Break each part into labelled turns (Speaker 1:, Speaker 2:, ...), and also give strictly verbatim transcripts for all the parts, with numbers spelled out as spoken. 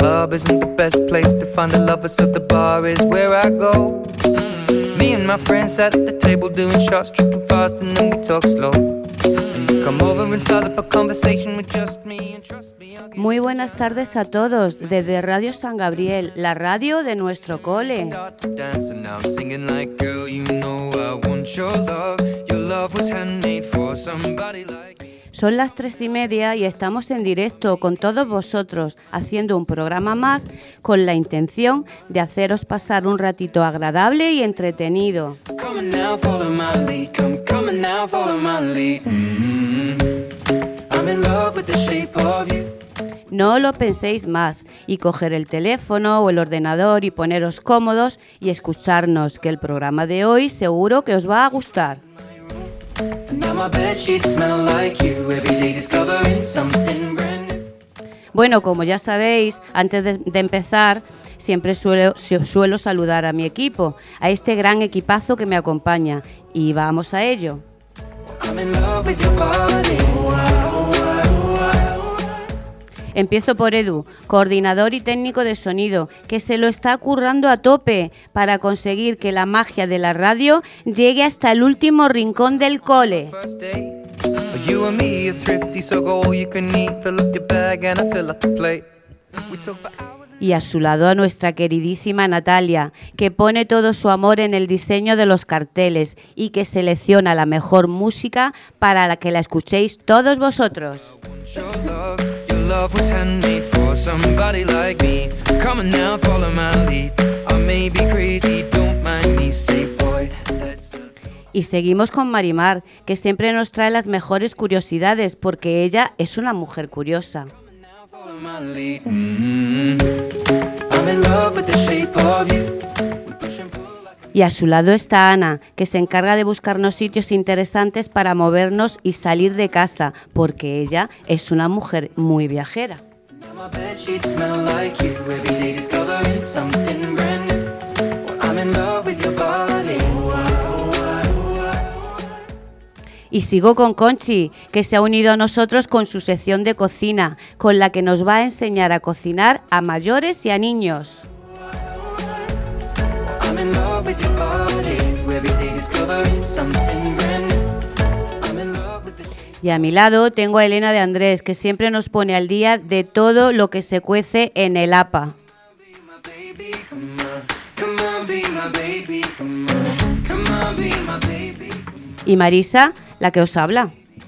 Speaker 1: club isn't the best place to find the lovers, so the bar is where I go. Mm-hmm. Me and my friends sat at the table doing shots, tripping fast, and then we talk slow. And you come over and start up a conversation with just me, and trust me.
Speaker 2: Muy buenas tardes a todos desde Radio San Gabriel, la radio de nuestro cole. Son las tres y media y estamos en directo con todos vosotros, haciendo un programa más con la intención de haceros pasar un ratito agradable y entretenido. No lo penséis más y coger el teléfono o el ordenador y poneros cómodos y escucharnos, que el programa de hoy seguro que os va a gustar. Bueno, como ya sabéis, antes de, de empezar, siempre suelo, suelo saludar a mi equipo, a este gran equipazo que me acompaña, y vamos a ello. Empiezo por Edu, coordinador y técnico de sonido, que se lo está currando a tope para conseguir que la magia de la radio llegue hasta el último rincón del cole. Y a su lado a nuestra queridísima Natalia, que pone todo su amor en el diseño de los carteles y que selecciona la mejor música para la que la escuchéis todos vosotros. Love was handmade for somebody like me. Come on now, follow my lead. I may be crazy, don't mind me. Say, boy, that's the... Y seguimos con Marimar, que siempre nos trae las mejores curiosidades, porque ella es una mujer curiosa. Y a su lado está Ana, que se encarga de buscarnos sitios interesantes para movernos y salir de casa, porque ella es una mujer muy viajera. Y sigo con Conchi, que se ha unido a nosotros con su sección de cocina, con la que nos va a enseñar a cocinar a mayores y a niños. Y a mi lado tengo a Elena de Andrés, que siempre nos pone al día de todo lo que se cuece en el A P A. Y Marisa, la que os habla.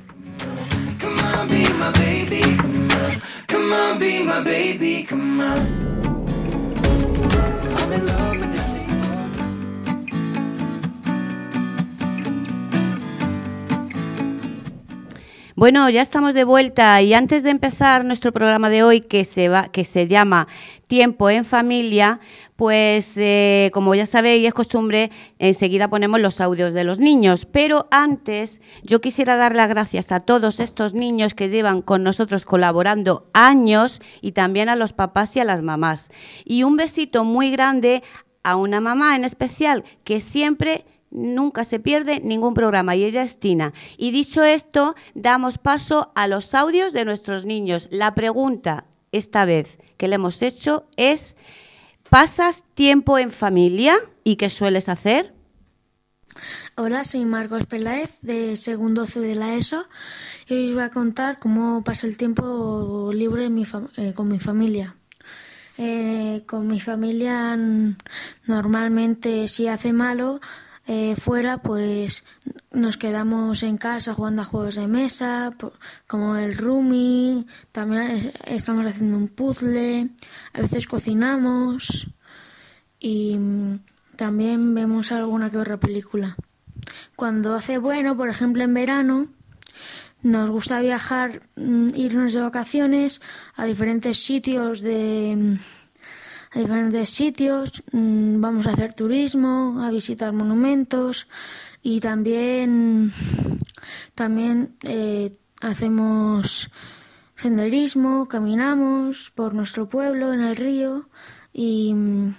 Speaker 2: Bueno, ya estamos de vuelta y antes de empezar nuestro programa de hoy, que se va, que se llama Tiempo en Familia, pues eh, como ya sabéis, es costumbre, enseguida ponemos los audios de los niños. Pero antes yo quisiera dar las gracias a todos estos niños que llevan con nosotros colaborando años y también a los papás y a las mamás. Y un besito muy grande a una mamá en especial que siempre... nunca se pierde ningún programa, y ella es Tina. Y dicho esto, damos paso a los audios de nuestros niños. La pregunta, esta vez, que le hemos hecho es: ¿pasas tiempo en familia? ¿Y qué sueles hacer?
Speaker 3: Hola, soy Marcos Peláez, de segundo C de la ESO, y hoy os voy a contar cómo paso el tiempo libre en mi fam- eh, con mi familia. Eh, con mi familia, normalmente, si hace malo, Eh, fuera, pues nos quedamos en casa jugando a juegos de mesa, como el Rumi, también estamos haciendo un puzzle, a veces cocinamos y también vemos alguna que otra película. Cuando hace bueno, por ejemplo en verano, nos gusta viajar, irnos de vacaciones a diferentes sitios de... a diferentes sitios, vamos a hacer turismo, a visitar monumentos y también, también eh, hacemos senderismo, caminamos por nuestro pueblo en el río y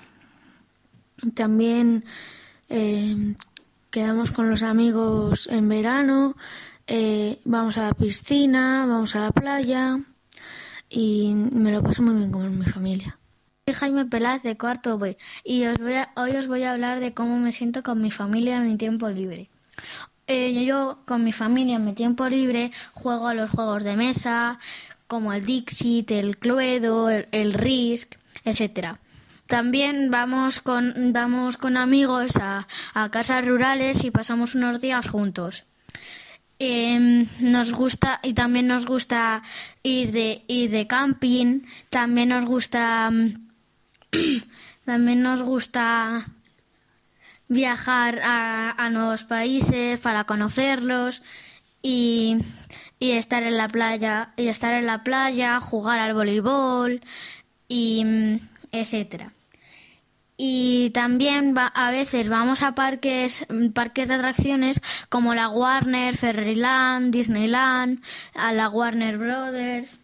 Speaker 3: también eh, quedamos con los amigos en verano, eh, vamos a la piscina, vamos a la playa y me lo paso muy bien con mi familia. Soy Jaime Peláez de cuarto B y os voy a, hoy os voy a hablar de cómo me siento con mi familia en mi tiempo libre. Eh, yo con mi familia en mi tiempo libre juego a los juegos de mesa como el Dixit, el Cluedo, el, el Risk, etcétera. También vamos con, vamos con amigos a, a casas rurales y pasamos unos días juntos. Eh, nos gusta y también nos gusta ir de ir de camping. También nos gusta también nos gusta viajar a, a nuevos países para conocerlos y, y estar en la playa y estar en la playa, jugar al voleibol y etcétera. Y también va, a veces vamos a parques parques de atracciones como la Warner, Ferryland, Disneyland, a la Warner Brothers,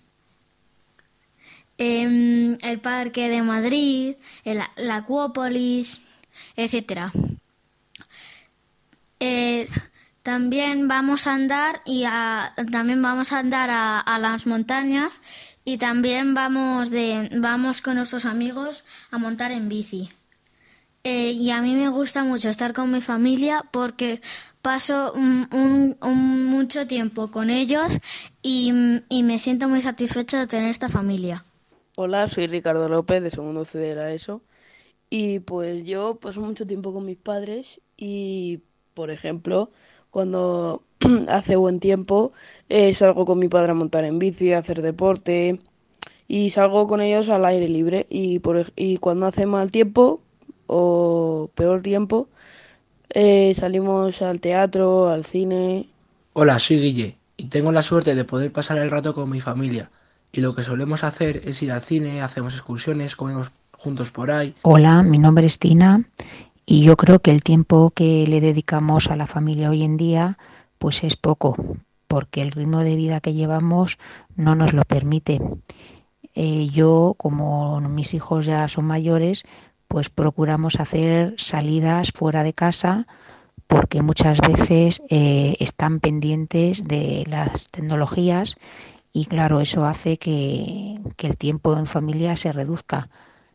Speaker 3: eh, el Parque de Madrid, el, la Acuópolis, etcétera. Eh, también vamos a andar y a, también vamos a andar a, a las montañas y también vamos de vamos con nuestros amigos a montar en bici. Eh, y a mí me gusta mucho estar con mi familia porque paso un, un, un mucho tiempo con ellos y, y me siento muy satisfecho de tener esta familia.
Speaker 4: Hola, soy Ricardo López de segundo C de la ESO y pues yo paso mucho tiempo con mis padres y, por ejemplo, cuando hace buen tiempo eh, salgo con mi padre a montar en bici, a hacer deporte y salgo con ellos al aire libre y, por, y cuando hace mal tiempo o peor tiempo, eh, salimos al teatro, al cine.
Speaker 5: Hola, soy Guille y tengo la suerte de poder pasar el rato con mi familia y lo que solemos hacer es ir al cine, hacemos excursiones, comemos juntos por ahí.
Speaker 6: Hola, mi nombre es Tina y yo creo que el tiempo que le dedicamos a la familia hoy en día pues es poco porque el ritmo de vida que llevamos no nos lo permite. Eh, yo, como mis hijos ya son mayores, pues procuramos hacer salidas fuera de casa porque muchas veces eh, están pendientes de las tecnologías y claro, eso hace que, que el tiempo en familia se reduzca.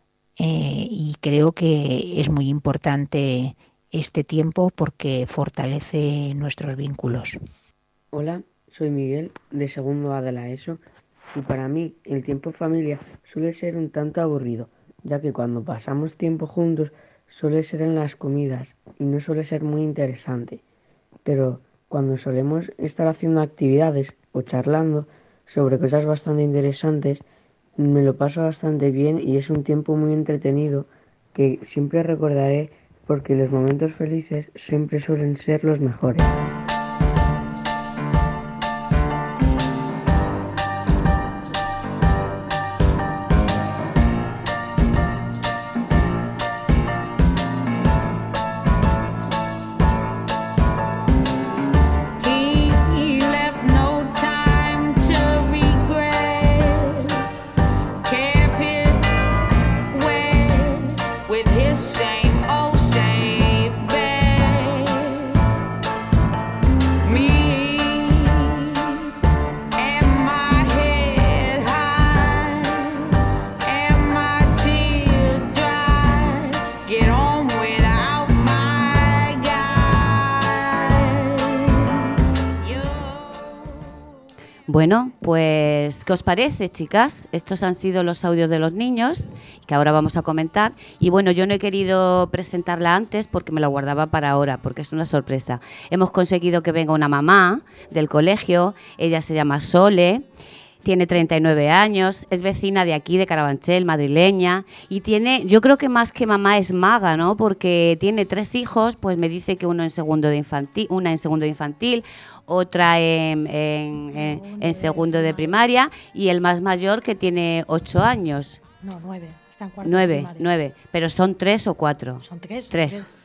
Speaker 6: Eh, y creo que es muy importante este tiempo porque fortalece nuestros vínculos.
Speaker 7: Hola, soy Miguel de segundo A de la ESO y para mí el tiempo en familia suele ser un tanto aburrido, ya que cuando pasamos tiempo juntos suele ser en las comidas y no suele ser muy interesante. Pero cuando solemos estar haciendo actividades o charlando sobre cosas bastante interesantes, me lo paso bastante bien y es un tiempo muy entretenido que siempre recordaré porque los momentos felices siempre suelen ser los mejores.
Speaker 2: Bueno, pues, ¿qué os parece, chicas? Estos han sido los audios de los niños, que ahora vamos a comentar. Y bueno, yo no he querido presentarla antes porque me la guardaba para ahora, porque es una sorpresa. Hemos conseguido que venga una mamá del colegio, ella se llama Sole, tiene treinta y nueve años, es vecina de aquí, de Carabanchel, madrileña, y tiene, yo creo que más que mamá es maga, ¿no? Porque tiene tres hijos, pues me dice que uno en segundo de infantil, una en segundo de infantil, otra en, en, en, en segundo de primaria y el más mayor que tiene ocho años.
Speaker 8: No, nueve. Está en cuarto
Speaker 2: Nueve,
Speaker 8: de primaria.
Speaker 2: nueve. Pero son tres o cuatro.
Speaker 8: Son tres.
Speaker 2: Tres.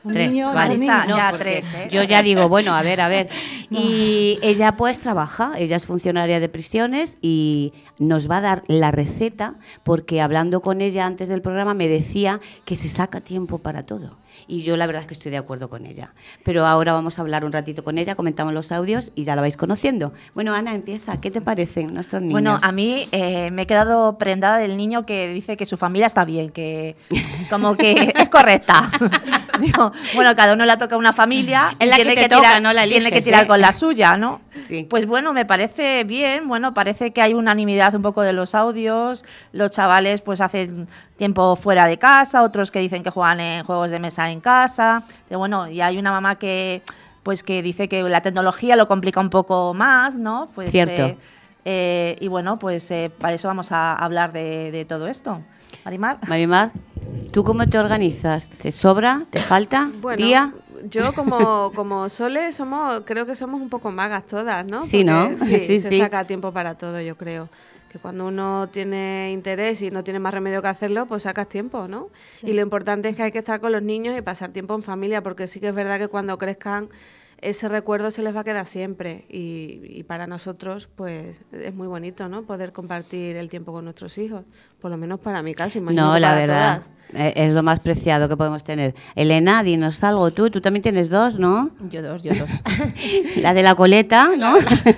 Speaker 8: Un
Speaker 2: Tres,
Speaker 8: niño,
Speaker 2: vale.
Speaker 8: dos niños.
Speaker 2: No,
Speaker 9: ya
Speaker 2: porque
Speaker 9: tres, ¿eh?
Speaker 2: Yo ya digo, bueno, a ver, a ver. Y ella pues trabaja, ella es funcionaria de prisiones y nos va a dar la receta porque hablando con ella antes del programa me decía que se saca tiempo para todo. Y yo la verdad es que estoy de acuerdo con ella. Pero ahora vamos a hablar un ratito con ella, comentamos los audios y ya la vais conociendo. Bueno, Ana, empieza. ¿Qué te parecen nuestros niños?
Speaker 9: Bueno, a mí eh, me he quedado prendada del niño que dice que su familia está bien, que como que es correcta. Digo, bueno, cada uno le toca una familia
Speaker 2: Es
Speaker 9: y
Speaker 2: la
Speaker 9: tiene
Speaker 2: que
Speaker 9: que,
Speaker 2: te toca,
Speaker 9: tirar,
Speaker 2: no la
Speaker 9: tiene que
Speaker 2: eliges,
Speaker 9: tirar
Speaker 2: ¿eh?
Speaker 9: con la suya, ¿no?
Speaker 2: Sí.
Speaker 9: Pues bueno, me parece bien, bueno, parece que hay unanimidad un poco de los audios, los chavales pues hacen tiempo fuera de casa, otros que dicen que juegan en juegos de mesa en casa, pero bueno, y hay una mamá que pues que dice que la tecnología lo complica un poco más, ¿no? Pues,
Speaker 2: Cierto.
Speaker 9: eh, eh, y bueno, pues eh, para eso vamos a hablar de, de todo esto. Marimar.
Speaker 2: Marimar, ¿tú cómo te organizas? ¿Te sobra? ¿Te falta?
Speaker 10: Bueno,
Speaker 2: ¿Día?
Speaker 10: yo como, como Sole somos, creo que somos un poco magas todas, ¿no?
Speaker 2: Sí, ¿no?
Speaker 10: Porque,
Speaker 2: Sí,
Speaker 10: se
Speaker 2: sí.
Speaker 10: saca tiempo para todo, yo creo. Que cuando uno tiene interés y no tiene más remedio que hacerlo, pues sacas tiempo, ¿no?
Speaker 8: Sí.
Speaker 10: Y lo importante es que hay que estar con los niños y pasar tiempo en familia, porque sí que es verdad que cuando crezcan ese recuerdo se les va a quedar siempre y, y para nosotros pues es muy bonito, ¿no? Poder compartir el tiempo con nuestros hijos, por lo menos para mi caso, imagino
Speaker 2: No,
Speaker 10: que
Speaker 2: la
Speaker 10: para
Speaker 2: verdad,
Speaker 10: todas.
Speaker 2: eh, es lo más preciado que podemos tener. Elena, dinos algo tú, tú también tienes dos, ¿no?
Speaker 11: Yo dos, yo dos.
Speaker 2: La de la coleta, ¿no?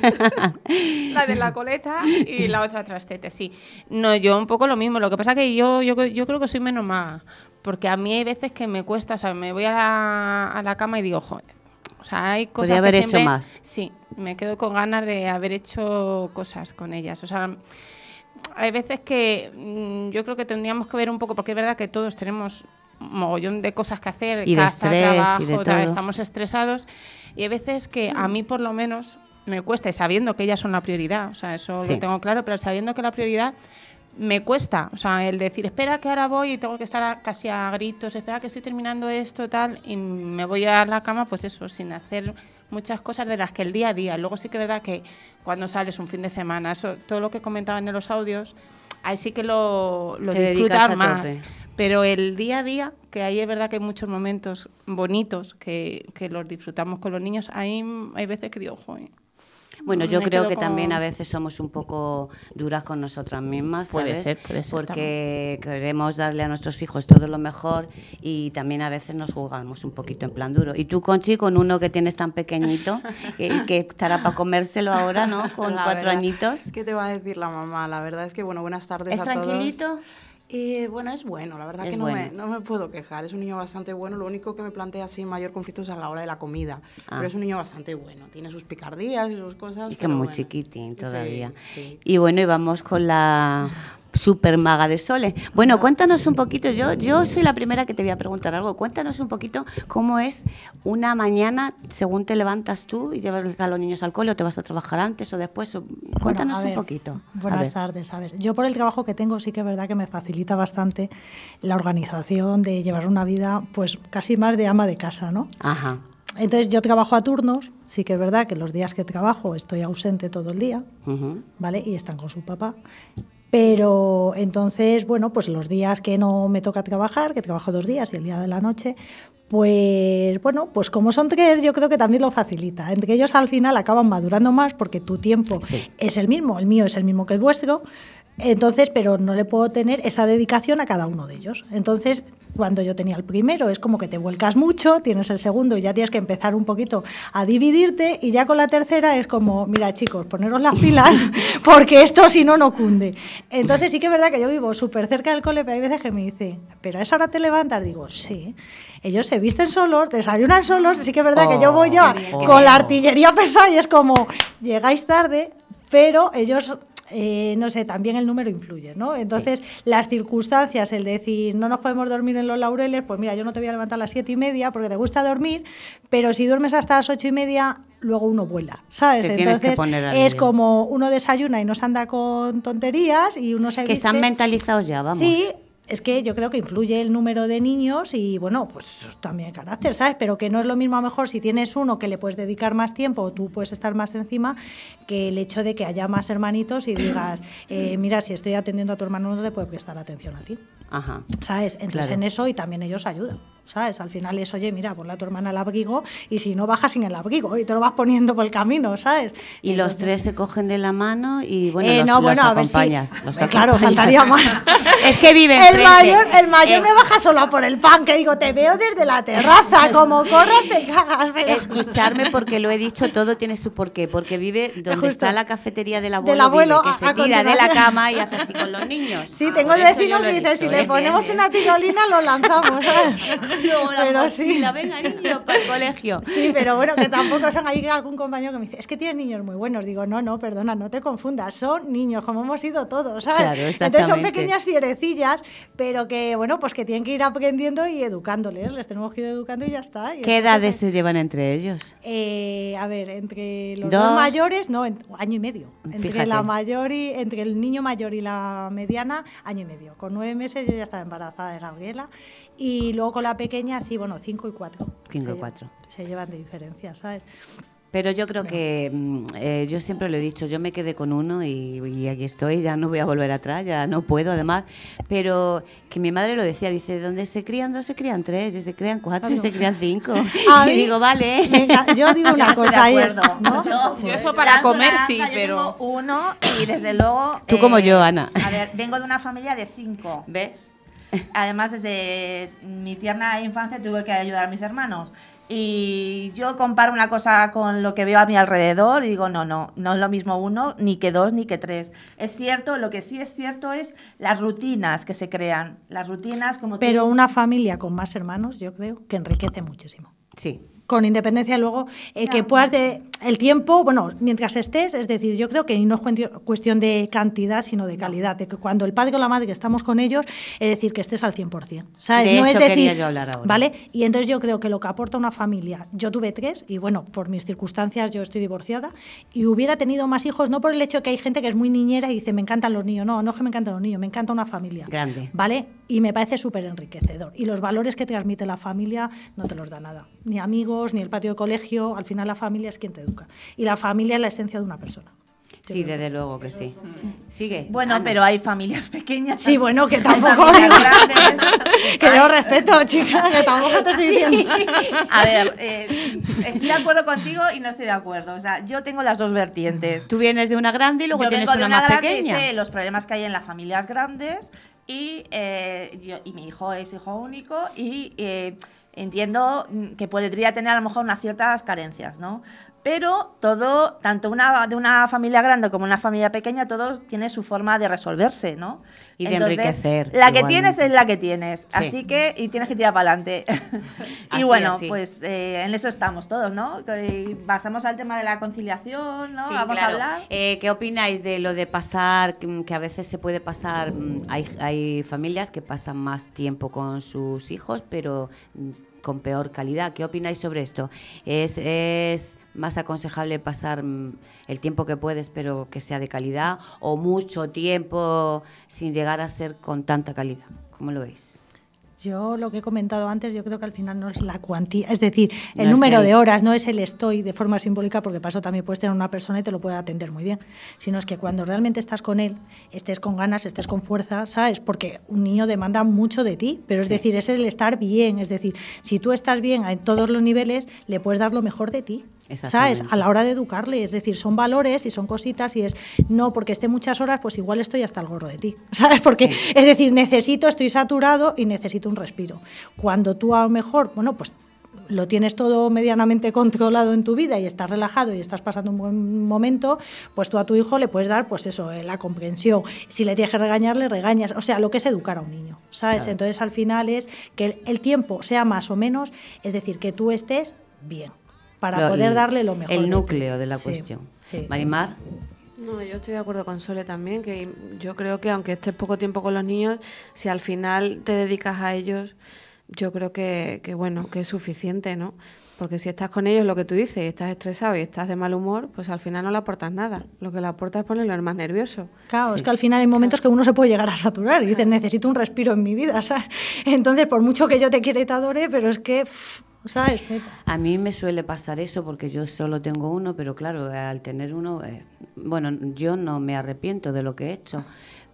Speaker 11: La de la coleta y la otra trastete, sí. No, yo un poco lo mismo. Lo que pasa que yo, yo, yo creo que soy menos maga. Porque a mí hay veces que me cuesta, ¿sabes? Me voy a la, a la cama y digo, joder. O sea, hay cosas
Speaker 2: Podría haber
Speaker 11: que
Speaker 2: hecho
Speaker 11: siempre,
Speaker 2: más.
Speaker 11: Sí, me quedo con ganas de haber hecho cosas con ellas. O sea, hay veces que mmm, yo creo que tendríamos que ver un poco, porque es verdad que todos tenemos un mogollón de cosas que hacer,
Speaker 2: Y de
Speaker 11: casa,
Speaker 2: estrés,
Speaker 11: trabajo,
Speaker 2: y de
Speaker 11: tal,
Speaker 2: todo.
Speaker 11: estamos estresados. Y hay veces que a mí por lo menos me cuesta, y sabiendo que ellas son la prioridad, o sea, eso
Speaker 2: Sí.
Speaker 11: lo tengo claro, pero sabiendo que la prioridad me cuesta, o sea, el decir, espera que ahora voy y tengo que estar a- casi a gritos, espera que estoy terminando esto, tal, y me voy a la cama, pues eso, sin hacer muchas cosas de las que el día a día. Luego sí que es verdad que cuando sales un fin de semana, eso, todo lo que comentaban en los audios, ahí sí que lo, lo
Speaker 2: Te dedicas
Speaker 11: disfrutas
Speaker 2: a
Speaker 11: más.
Speaker 2: tope.
Speaker 11: Pero el día a día, que ahí es verdad que hay muchos momentos bonitos que, que los disfrutamos con los niños, ahí hay veces que digo, joder.
Speaker 2: Bueno, yo
Speaker 11: me
Speaker 2: creo
Speaker 11: quedo
Speaker 2: que
Speaker 11: como-
Speaker 2: también a veces somos un poco duras con nosotras mismas,
Speaker 11: Puede
Speaker 2: ¿sabes?
Speaker 11: ser, puede ser
Speaker 2: Porque queremos darle a nuestros hijos todo lo mejor y también a veces nos jugamos un poquito en plan duro. Y tú, Conchi, con uno que tienes tan pequeñito, que, que estará para comérselo ahora, ¿no? Con
Speaker 12: La
Speaker 2: cuatro
Speaker 12: verdad,
Speaker 2: añitos.
Speaker 12: ¿Qué te va a decir la mamá? La verdad es que, bueno, buenas tardes
Speaker 2: ¿Es
Speaker 12: a todos.
Speaker 2: tranquilito?
Speaker 12: Eh, bueno, es bueno, la verdad
Speaker 2: Es
Speaker 12: que no,
Speaker 2: bueno.
Speaker 12: me, no me puedo quejar. Es un niño bastante bueno. Lo único que me plantea así mayor conflicto es a la hora de la comida.
Speaker 2: Ah.
Speaker 12: Pero es un niño bastante bueno. Tiene sus picardías y sus cosas.
Speaker 2: Y que
Speaker 12: pero
Speaker 2: muy
Speaker 12: bueno.
Speaker 2: chiquitín
Speaker 12: Sí,
Speaker 2: todavía.
Speaker 12: sí.
Speaker 2: Y bueno, y vamos con la super maga de Sole. Bueno, cuéntanos un poquito, yo, yo soy la primera que te voy a preguntar algo. Cuéntanos un poquito cómo es una mañana según te levantas tú y llevas a los niños al cole o te vas a trabajar antes o después. O- Cuéntanos
Speaker 8: Bueno, a
Speaker 2: un
Speaker 8: ver,
Speaker 2: poquito. A
Speaker 8: Buenas
Speaker 2: ver.
Speaker 8: tardes. A ver, yo por el trabajo que tengo sí que es verdad que me facilita bastante la organización de llevar una vida pues casi más de ama de casa, ¿no?
Speaker 2: Ajá.
Speaker 8: Entonces yo trabajo a turnos, sí que es verdad que los días que trabajo estoy ausente todo el día,
Speaker 2: Ujú.
Speaker 8: ¿vale? Y están con su papá. Pero entonces, bueno, pues los días que no me toca trabajar, que trabajo dos días y el día de la noche, pues bueno, pues como son tres, yo creo que también lo facilita. Entre ellos al final acaban madurando más porque tu tiempo
Speaker 2: Sí.
Speaker 8: es el mismo, el mío es el mismo que el vuestro, entonces, pero no le puedo tener esa dedicación a cada uno de ellos. Entonces, cuando yo tenía el primero, es como que te vuelcas mucho, tienes el segundo y ya tienes que empezar un poquito a dividirte, y ya con la tercera es como, mira chicos, poneros las pilas, porque esto si no, no cunde. Entonces sí que es verdad que yo vivo súper cerca del cole, pero hay veces que me dicen, ¿pero a esa hora te levantas? Digo, sí. Ellos se visten solos, desayunan solos, sí que es verdad que yo voy ya
Speaker 2: Oh,
Speaker 8: con la
Speaker 2: oh.
Speaker 8: artillería pesada y es como, llegáis tarde, pero ellos... Eh, no sé, también el número influye, ¿no? Entonces, las circunstancias, el decir, no nos podemos dormir en los laureles, pues mira, yo no te voy a levantar a las siete y media porque te gusta dormir, pero si duermes hasta las ocho y media, luego uno vuela, ¿sabes?
Speaker 2: Te tienes que
Speaker 8: Entonces,
Speaker 2: poner al
Speaker 8: es
Speaker 2: día.
Speaker 8: como uno desayuna y no se anda con tonterías y uno se
Speaker 2: Que están
Speaker 8: viste-
Speaker 2: mentalizados ya, vamos.
Speaker 8: Sí, es que yo creo que influye el número de niños y, bueno, pues también el carácter, ¿sabes? Pero que no es lo mismo a lo mejor si tienes uno que le puedes dedicar más tiempo o tú puedes estar más encima, que el hecho de que haya más hermanitos y digas, eh, mira, si estoy atendiendo a tu hermano no te puedo prestar atención a ti,
Speaker 2: Ajá.
Speaker 8: ¿sabes? Entonces
Speaker 2: Claro.
Speaker 8: en eso y también ellos ayudan. ¿sabes? Al final es, oye, mira, ponle a tu hermana el abrigo y si no, bajas sin el abrigo y te lo vas poniendo por el camino, ¿sabes?
Speaker 2: Y Entonces, los tres se cogen de la mano y, bueno,
Speaker 8: eh,
Speaker 2: los,
Speaker 8: no, bueno,
Speaker 2: los
Speaker 8: a ver
Speaker 2: acompañas.
Speaker 8: Si,
Speaker 2: los
Speaker 8: eh, claro,
Speaker 2: acompañas.
Speaker 8: faltaría más.
Speaker 2: Es que viven
Speaker 8: el
Speaker 2: frente.
Speaker 8: mayor, el mayor
Speaker 2: Eh,
Speaker 8: me baja solo a por el pan, que digo, te veo desde la terraza, como corras te cagas. Pero...
Speaker 2: Escucharme, porque lo he dicho, todo tiene su porqué, porque vive donde
Speaker 8: Justo.
Speaker 2: está la cafetería del abuelo,
Speaker 8: del abuelo
Speaker 2: vive, que se
Speaker 8: a, a
Speaker 2: tira de la cama y hace así con los niños.
Speaker 8: Sí,
Speaker 2: ah,
Speaker 8: tengo el vecino que dice,
Speaker 2: dicho,
Speaker 8: si
Speaker 2: ¿eh?
Speaker 8: le ponemos
Speaker 2: bien,
Speaker 8: una tirolina lo lanzamos, ¿sabes?
Speaker 2: No, la
Speaker 8: pero
Speaker 2: mochila,
Speaker 8: sí.
Speaker 2: venga niño, para el colegio.
Speaker 8: Sí, pero bueno, que tampoco son ahí algún compañero que me dice, es que tienes niños muy buenos. Digo, no, no, perdona, no te confundas, son niños, como hemos sido todos, ¿sabes?
Speaker 2: Claro,
Speaker 8: entonces son pequeñas fierecillas, pero que, bueno, pues que tienen que ir aprendiendo y educándoles, les tenemos que ir educando y ya está. Y
Speaker 2: ¿Qué edades se llevan entre ellos?
Speaker 8: Eh, a ver, entre los
Speaker 2: dos,
Speaker 8: dos mayores, no, en, año y medio. Entre
Speaker 2: Fíjate.
Speaker 8: la mayor y entre el niño mayor y la mediana, año y medio. Con nueve meses yo ya estaba embarazada de Gabriela y luego con la pequeña, sí, bueno, cinco y cuatro.
Speaker 2: Cinco
Speaker 8: se
Speaker 2: y cuatro.
Speaker 8: Llevan, se llevan de diferencia, ¿sabes?
Speaker 2: Pero yo creo que, eh, yo siempre lo he dicho, yo me quedé con uno y, y aquí estoy, ya no voy a volver atrás, ya no puedo además, pero que mi madre lo decía, dice, donde se crían dos, se crían tres, y se crían cuatro, y se crían cinco.
Speaker 8: A
Speaker 2: y
Speaker 8: mí,
Speaker 2: digo, vale.
Speaker 8: Venga, yo digo una
Speaker 9: Yo
Speaker 8: cosa ahí,
Speaker 9: estoy de acuerdo,
Speaker 8: ¿no?
Speaker 9: Yo,
Speaker 11: Yo eso para
Speaker 9: Lanzo
Speaker 11: comer
Speaker 9: naranja,
Speaker 11: sí,
Speaker 9: yo
Speaker 11: pero...
Speaker 9: tengo uno y desde luego...
Speaker 2: Tú como yo, Ana.
Speaker 9: A ver, vengo de una familia de cinco.
Speaker 2: ¿Ves?
Speaker 9: Además, desde mi tierna infancia tuve que ayudar a mis hermanos. Y yo comparo una cosa con lo que veo a mi alrededor y digo, no, no, no es lo mismo uno, ni que dos, ni que tres. Es cierto, lo que sí es cierto es las rutinas que se crean. Las rutinas como
Speaker 8: Pero
Speaker 9: tú...
Speaker 8: una familia con más hermanos, yo creo que enriquece muchísimo.
Speaker 2: Sí.
Speaker 8: Con independencia luego eh, que puedas de el tiempo, bueno, mientras estés, es decir, yo creo que no es cuestión de cantidad, sino de calidad, de que cuando el padre o la madre estamos con ellos, es decir, que estés al cien por ciento, ¿sabes?
Speaker 2: De
Speaker 8: no
Speaker 2: eso
Speaker 8: es decir,
Speaker 2: quería yo hablar ahora.
Speaker 8: ¿vale? Y entonces yo creo que lo que aporta una familia, yo tuve tres y bueno, por mis circunstancias yo estoy divorciada y hubiera tenido más hijos, no por el hecho de que hay gente que es muy niñera y dice, me encantan los niños, no, no es que me encantan los niños, me encanta una familia.
Speaker 2: Grande.
Speaker 8: ¿Vale? Y me parece súper enriquecedor. Y los valores que transmite la familia no te los da nada. Ni amigos, ni el patio de colegio. Al final la familia es quien te educa. Y la familia es la esencia de una persona.
Speaker 2: Sí, desde luego que sí. Sigue.
Speaker 9: Bueno,
Speaker 2: Ana.
Speaker 9: pero hay familias pequeñas.
Speaker 8: Sí, bueno, que
Speaker 9: hay
Speaker 8: tampoco
Speaker 9: familias
Speaker 8: digo-
Speaker 9: grandes.
Speaker 8: Que yo respeto, chica, que tampoco te estoy diciendo.
Speaker 9: A ver, eh, estoy de acuerdo contigo y no estoy de acuerdo. O sea, yo tengo las dos vertientes.
Speaker 2: Tú vienes de una grande y luego
Speaker 9: Yo
Speaker 2: tienes
Speaker 9: vengo de
Speaker 2: una,
Speaker 9: una
Speaker 2: más
Speaker 9: grande
Speaker 2: pequeña.
Speaker 9: y sé los problemas que hay en las familias grandes y, eh, yo, y mi hijo es hijo único y eh, entiendo que podría tener a lo mejor unas ciertas carencias, ¿no? Pero todo, tanto una, de una familia grande como una familia pequeña, todo tiene su forma de resolverse, ¿no?
Speaker 2: Y de enriquecer,
Speaker 9: La que
Speaker 2: igualmente.
Speaker 9: tienes es la que tienes,
Speaker 2: Sí.
Speaker 9: así que y tienes que tirar para adelante. Y
Speaker 2: Así,
Speaker 9: bueno,
Speaker 2: así.
Speaker 9: pues eh, en eso estamos todos, ¿no? Que pasamos al tema de la conciliación, ¿no?
Speaker 2: Sí,
Speaker 9: Vamos
Speaker 2: claro.
Speaker 9: a hablar.
Speaker 2: Eh, ¿Qué opináis de lo de pasar, que, que a veces se puede pasar, mm, hay, hay familias que pasan más tiempo con sus hijos, pero mm, con peor calidad? ¿Qué opináis sobre esto? ¿Es, es más aconsejable pasar mm, el tiempo que puedes, pero que sea de calidad, o mucho tiempo sin llegar a ser con tanta calidad? ¿Cómo lo veis?
Speaker 8: Yo lo que he comentado antes, yo creo que al final no es la cuantía, es decir, el
Speaker 2: No es
Speaker 8: número
Speaker 2: el-
Speaker 8: de horas, no es el estoy de forma simbólica, porque para eso también puedes tener una persona y te lo puede atender muy bien, sino es que cuando realmente estás con él, estés con ganas, estés con fuerza, ¿sabes? Porque un niño demanda mucho de ti, pero es
Speaker 2: Sí.
Speaker 8: decir, es el estar bien, es decir, si tú estás bien en todos los niveles, le puedes dar lo mejor de ti. ¿Sabes?
Speaker 2: Exactamente.
Speaker 8: A la hora de educarle, es decir, son valores y son cositas y es, no, porque esté muchas horas, pues igual estoy hasta el gorro de ti, ¿sabes? Porque,
Speaker 2: Sí.
Speaker 8: es decir, necesito, estoy saturado y necesito un respiro. Cuando tú a lo mejor, bueno, pues lo tienes todo medianamente controlado en tu vida y estás relajado y estás pasando un buen momento, pues tú a tu hijo le puedes dar, pues eso, eh, la comprensión. Si le tienes que regañar, le regañas. O sea, lo que es educar a un niño, ¿sabes?
Speaker 2: Claro.
Speaker 8: Entonces, al final es que el, el tiempo sea más o menos, es decir, que tú estés bien, para
Speaker 2: Lo-
Speaker 8: poder darle lo mejor.
Speaker 2: El
Speaker 8: de ti.
Speaker 2: núcleo de la
Speaker 8: Sí,
Speaker 2: cuestión.
Speaker 8: sí.
Speaker 2: Marimar.
Speaker 10: No, yo estoy de acuerdo con Sole también, que yo creo que aunque estés poco tiempo con los niños, si al final te dedicas a ellos, yo creo que, que bueno, que es suficiente, ¿no? Porque si estás con ellos, lo que tú dices, y estás estresado y estás de mal humor, pues al final no le aportas nada. Lo que le aportas es ponerlo más nervioso.
Speaker 8: Claro,
Speaker 2: Sí.
Speaker 8: es que al final hay momentos que uno se puede llegar a saturar y dices, necesito un respiro en mi vida, ¿sabes? Entonces, por mucho que yo te quiera y te adore, pero es que, pff, ¿sabes?
Speaker 2: A mí me suele pasar eso porque yo solo tengo uno, pero claro, al tener uno, eh, bueno, yo no me arrepiento de lo que he hecho,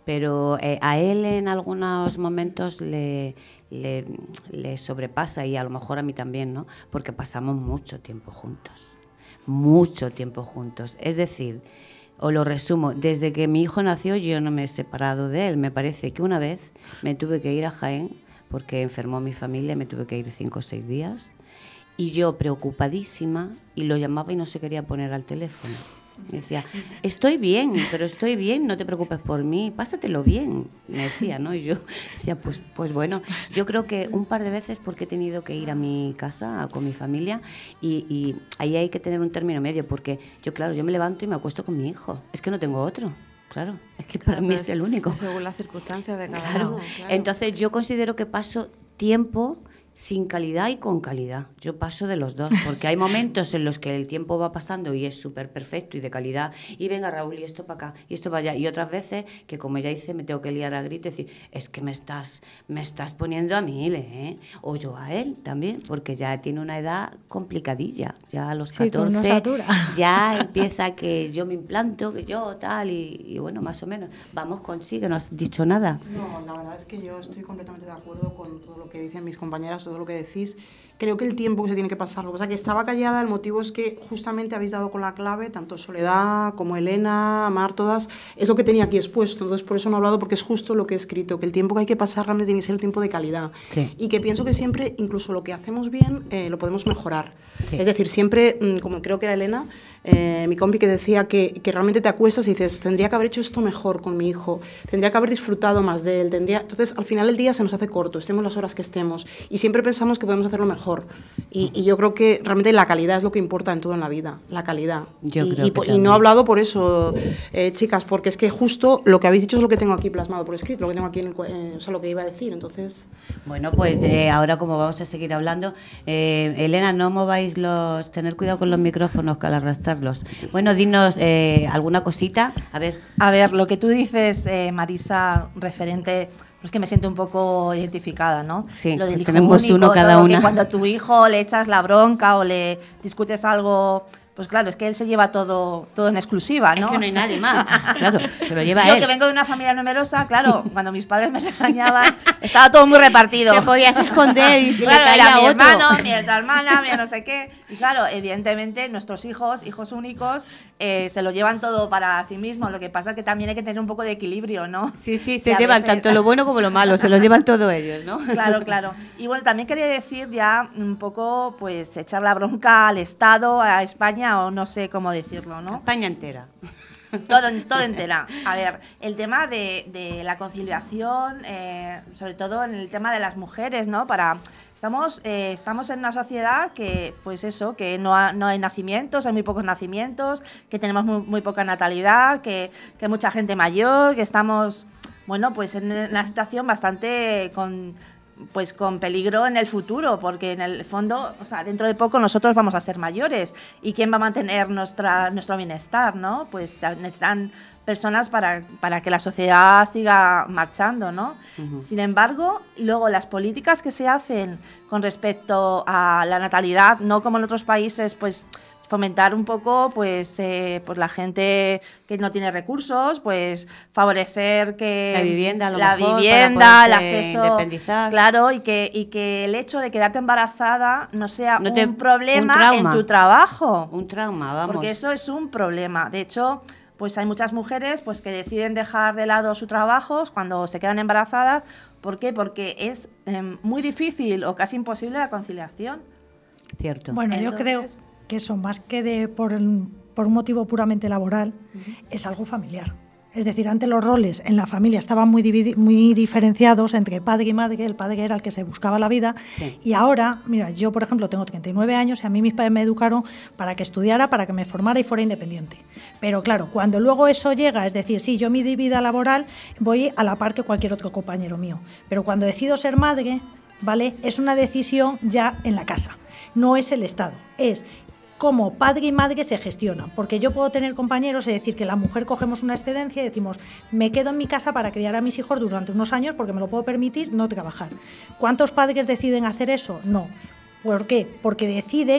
Speaker 2: pero eh, a él en algunos momentos le, le, le sobrepasa y a lo mejor a mí también, ¿no? Porque pasamos mucho tiempo juntos, mucho tiempo juntos. Es decir, os lo resumo, desde que mi hijo nació yo no me he separado de él. Me parece que una vez me tuve que ir a Jaén porque enfermó mi familia, me tuve que ir cinco o seis días y yo preocupadísima y lo llamaba y no se quería poner al teléfono. Me decía, estoy bien, pero estoy bien, no te preocupes por mí, pásatelo bien, me decía, ¿no? Y yo decía, pues, pues bueno, yo creo que un par de veces porque he tenido que ir a mi casa con mi familia y, y ahí hay que tener un término medio, porque yo, claro, yo me levanto y me acuesto con mi hijo, es que no tengo otro. Claro, es que para
Speaker 10: claro,
Speaker 2: mí es el único.
Speaker 10: Según las circunstancias de cada
Speaker 2: claro.
Speaker 10: uno. Claro.
Speaker 2: Entonces yo considero que paso tiempo sin calidad y con calidad. Yo paso de los dos, porque hay momentos en los que el tiempo va pasando y es súper perfecto y de calidad, y venga Raúl, y esto para acá, y esto para allá, y otras veces que, como ella dice, me tengo que liar a grito y decir, es que me estás, me estás poniendo a mí, ¿eh? O yo a él también, porque ya tiene una edad complicadilla, ya a los catorce ya empieza que yo me implanto, que yo tal, y, y bueno, más o menos. Vamos, consigue, no has dicho nada.
Speaker 12: No, la verdad es que yo estoy completamente de acuerdo con todo lo que dicen mis compañeras, todo lo que decís. Creo que el tiempo que se tiene que pasar, lo que pasa es que estaba callada, el motivo es que justamente habéis dado con la clave, tanto Soledad como Elena, Mar, todas, es lo que tenía aquí expuesto, entonces por eso no he hablado, porque es justo lo que he escrito, que el tiempo que hay que pasar realmente tiene que ser un tiempo de calidad, sí. Y que pienso que siempre, incluso lo que hacemos bien, eh, lo podemos mejorar, sí. Es decir, siempre, como creo que era Elena, Eh, mi compi, que decía que, que realmente te acuestas y dices, tendría que haber hecho esto mejor con mi hijo, tendría que haber disfrutado más de él, tendría... Entonces al final el día se nos hace corto, estemos las horas que estemos y siempre pensamos que podemos hacerlo mejor y, y yo creo que realmente la calidad es lo que importa en todo en la vida, la calidad.
Speaker 2: Yo
Speaker 12: y,
Speaker 2: creo
Speaker 12: y,
Speaker 2: que
Speaker 12: y no he hablado por eso, eh, chicas, porque es que justo lo que habéis dicho es lo que tengo aquí plasmado por escrito, lo que tengo aquí en el, eh, o sea, lo que iba a decir, entonces...
Speaker 2: Bueno, pues eh, ahora como vamos a seguir hablando, eh, Elena, no mováis los... tener cuidado con los micrófonos que al arrastrarlos. Bueno, dinos eh, alguna cosita, a ver.
Speaker 9: A ver, lo que tú dices, eh, Marisa, referente, es que me siento un poco identificada, ¿no?
Speaker 2: Sí,
Speaker 9: lo del hijo
Speaker 2: tenemos
Speaker 9: único,
Speaker 2: uno cada
Speaker 9: todo,
Speaker 2: una.
Speaker 9: Que cuando a tu hijo le echas la bronca o le discutes algo, pues claro, es que él se lleva todo, todo en exclusiva, ¿no?
Speaker 2: Es que no hay nadie más, claro, se lo lleva
Speaker 9: Yo,
Speaker 2: él.
Speaker 9: que vengo de una familia numerosa, claro, cuando mis padres me regañaban, estaba todo muy repartido.
Speaker 2: Te podías esconder y
Speaker 9: claro,
Speaker 2: le caía
Speaker 9: era mi
Speaker 2: otro.
Speaker 9: hermano, mi otra hermana, mi no sé qué. Y claro, evidentemente nuestros hijos, hijos únicos, eh, se lo llevan todo para sí mismos. Lo que pasa es que también hay que tener un poco de equilibrio, ¿no?
Speaker 2: Sí, sí, se llevan veces... tanto lo bueno como lo malo, se lo llevan todos ellos, ¿no?
Speaker 9: Claro, claro. Y bueno, también quería decir ya un poco, pues, echar la bronca al Estado, a España, o no sé cómo decirlo, ¿no?
Speaker 2: España entera.
Speaker 9: Todo, todo entera. A ver, el tema de, de la conciliación, eh, sobre todo en el tema de las mujeres, ¿no? Para estamos eh, estamos en una sociedad que, pues eso, que no, ha, no hay nacimientos, hay muy pocos nacimientos, que tenemos muy, muy poca natalidad, que, que hay mucha gente mayor, que estamos, bueno, pues en una situación bastante con pues con peligro en el futuro, porque en el fondo, o sea, dentro de poco nosotros vamos a ser mayores y ¿quién va a mantener nuestra, nuestro bienestar, no? Pues necesitan personas para, para que la sociedad siga marchando, ¿no? Uh-huh. Sin embargo, luego las políticas que se hacen con respecto a la natalidad, no como en otros países, pues fomentar un poco, pues, eh, pues la gente que no tiene recursos, pues favorecer que
Speaker 2: la vivienda, a lo
Speaker 9: la
Speaker 2: mejor,
Speaker 9: vivienda, el acceso,
Speaker 2: independizar.
Speaker 9: Claro, y que y que el hecho de quedarte embarazada no sea
Speaker 2: no te,
Speaker 9: un problema
Speaker 2: un
Speaker 9: en tu trabajo,
Speaker 2: un trauma, vamos,
Speaker 9: porque eso es un problema. De hecho, pues hay muchas mujeres, pues, que deciden dejar de lado su trabajo cuando se quedan embarazadas. ¿Por qué? Porque es eh, muy difícil o casi imposible la conciliación.
Speaker 2: Cierto.
Speaker 8: Bueno, Entonces, yo creo que eso, más que de por, el, por un motivo puramente laboral, uh-huh. es algo familiar. Es decir, antes los roles en la familia estaban muy, dividi- muy diferenciados entre padre y madre, el padre era el que se buscaba la vida, sí. Y ahora, mira, yo por ejemplo tengo treinta y nueve años y a mí mis padres me educaron para que estudiara, para que me formara y fuera independiente. Pero claro, cuando luego eso llega, es decir, sí, yo mi vida laboral voy a la par que cualquier otro compañero mío, pero cuando decido ser madre, ¿vale? Es una decisión ya en la casa, no es el Estado, es cómo padre y madre se gestionan, porque yo puedo tener compañeros y decir que la mujer cogemos una excedencia y decimos, me quedo en mi casa para criar a mis hijos durante unos años porque me lo puedo permitir, no trabajar. ¿Cuántos padres deciden hacer eso? No. ¿Por qué? Porque deciden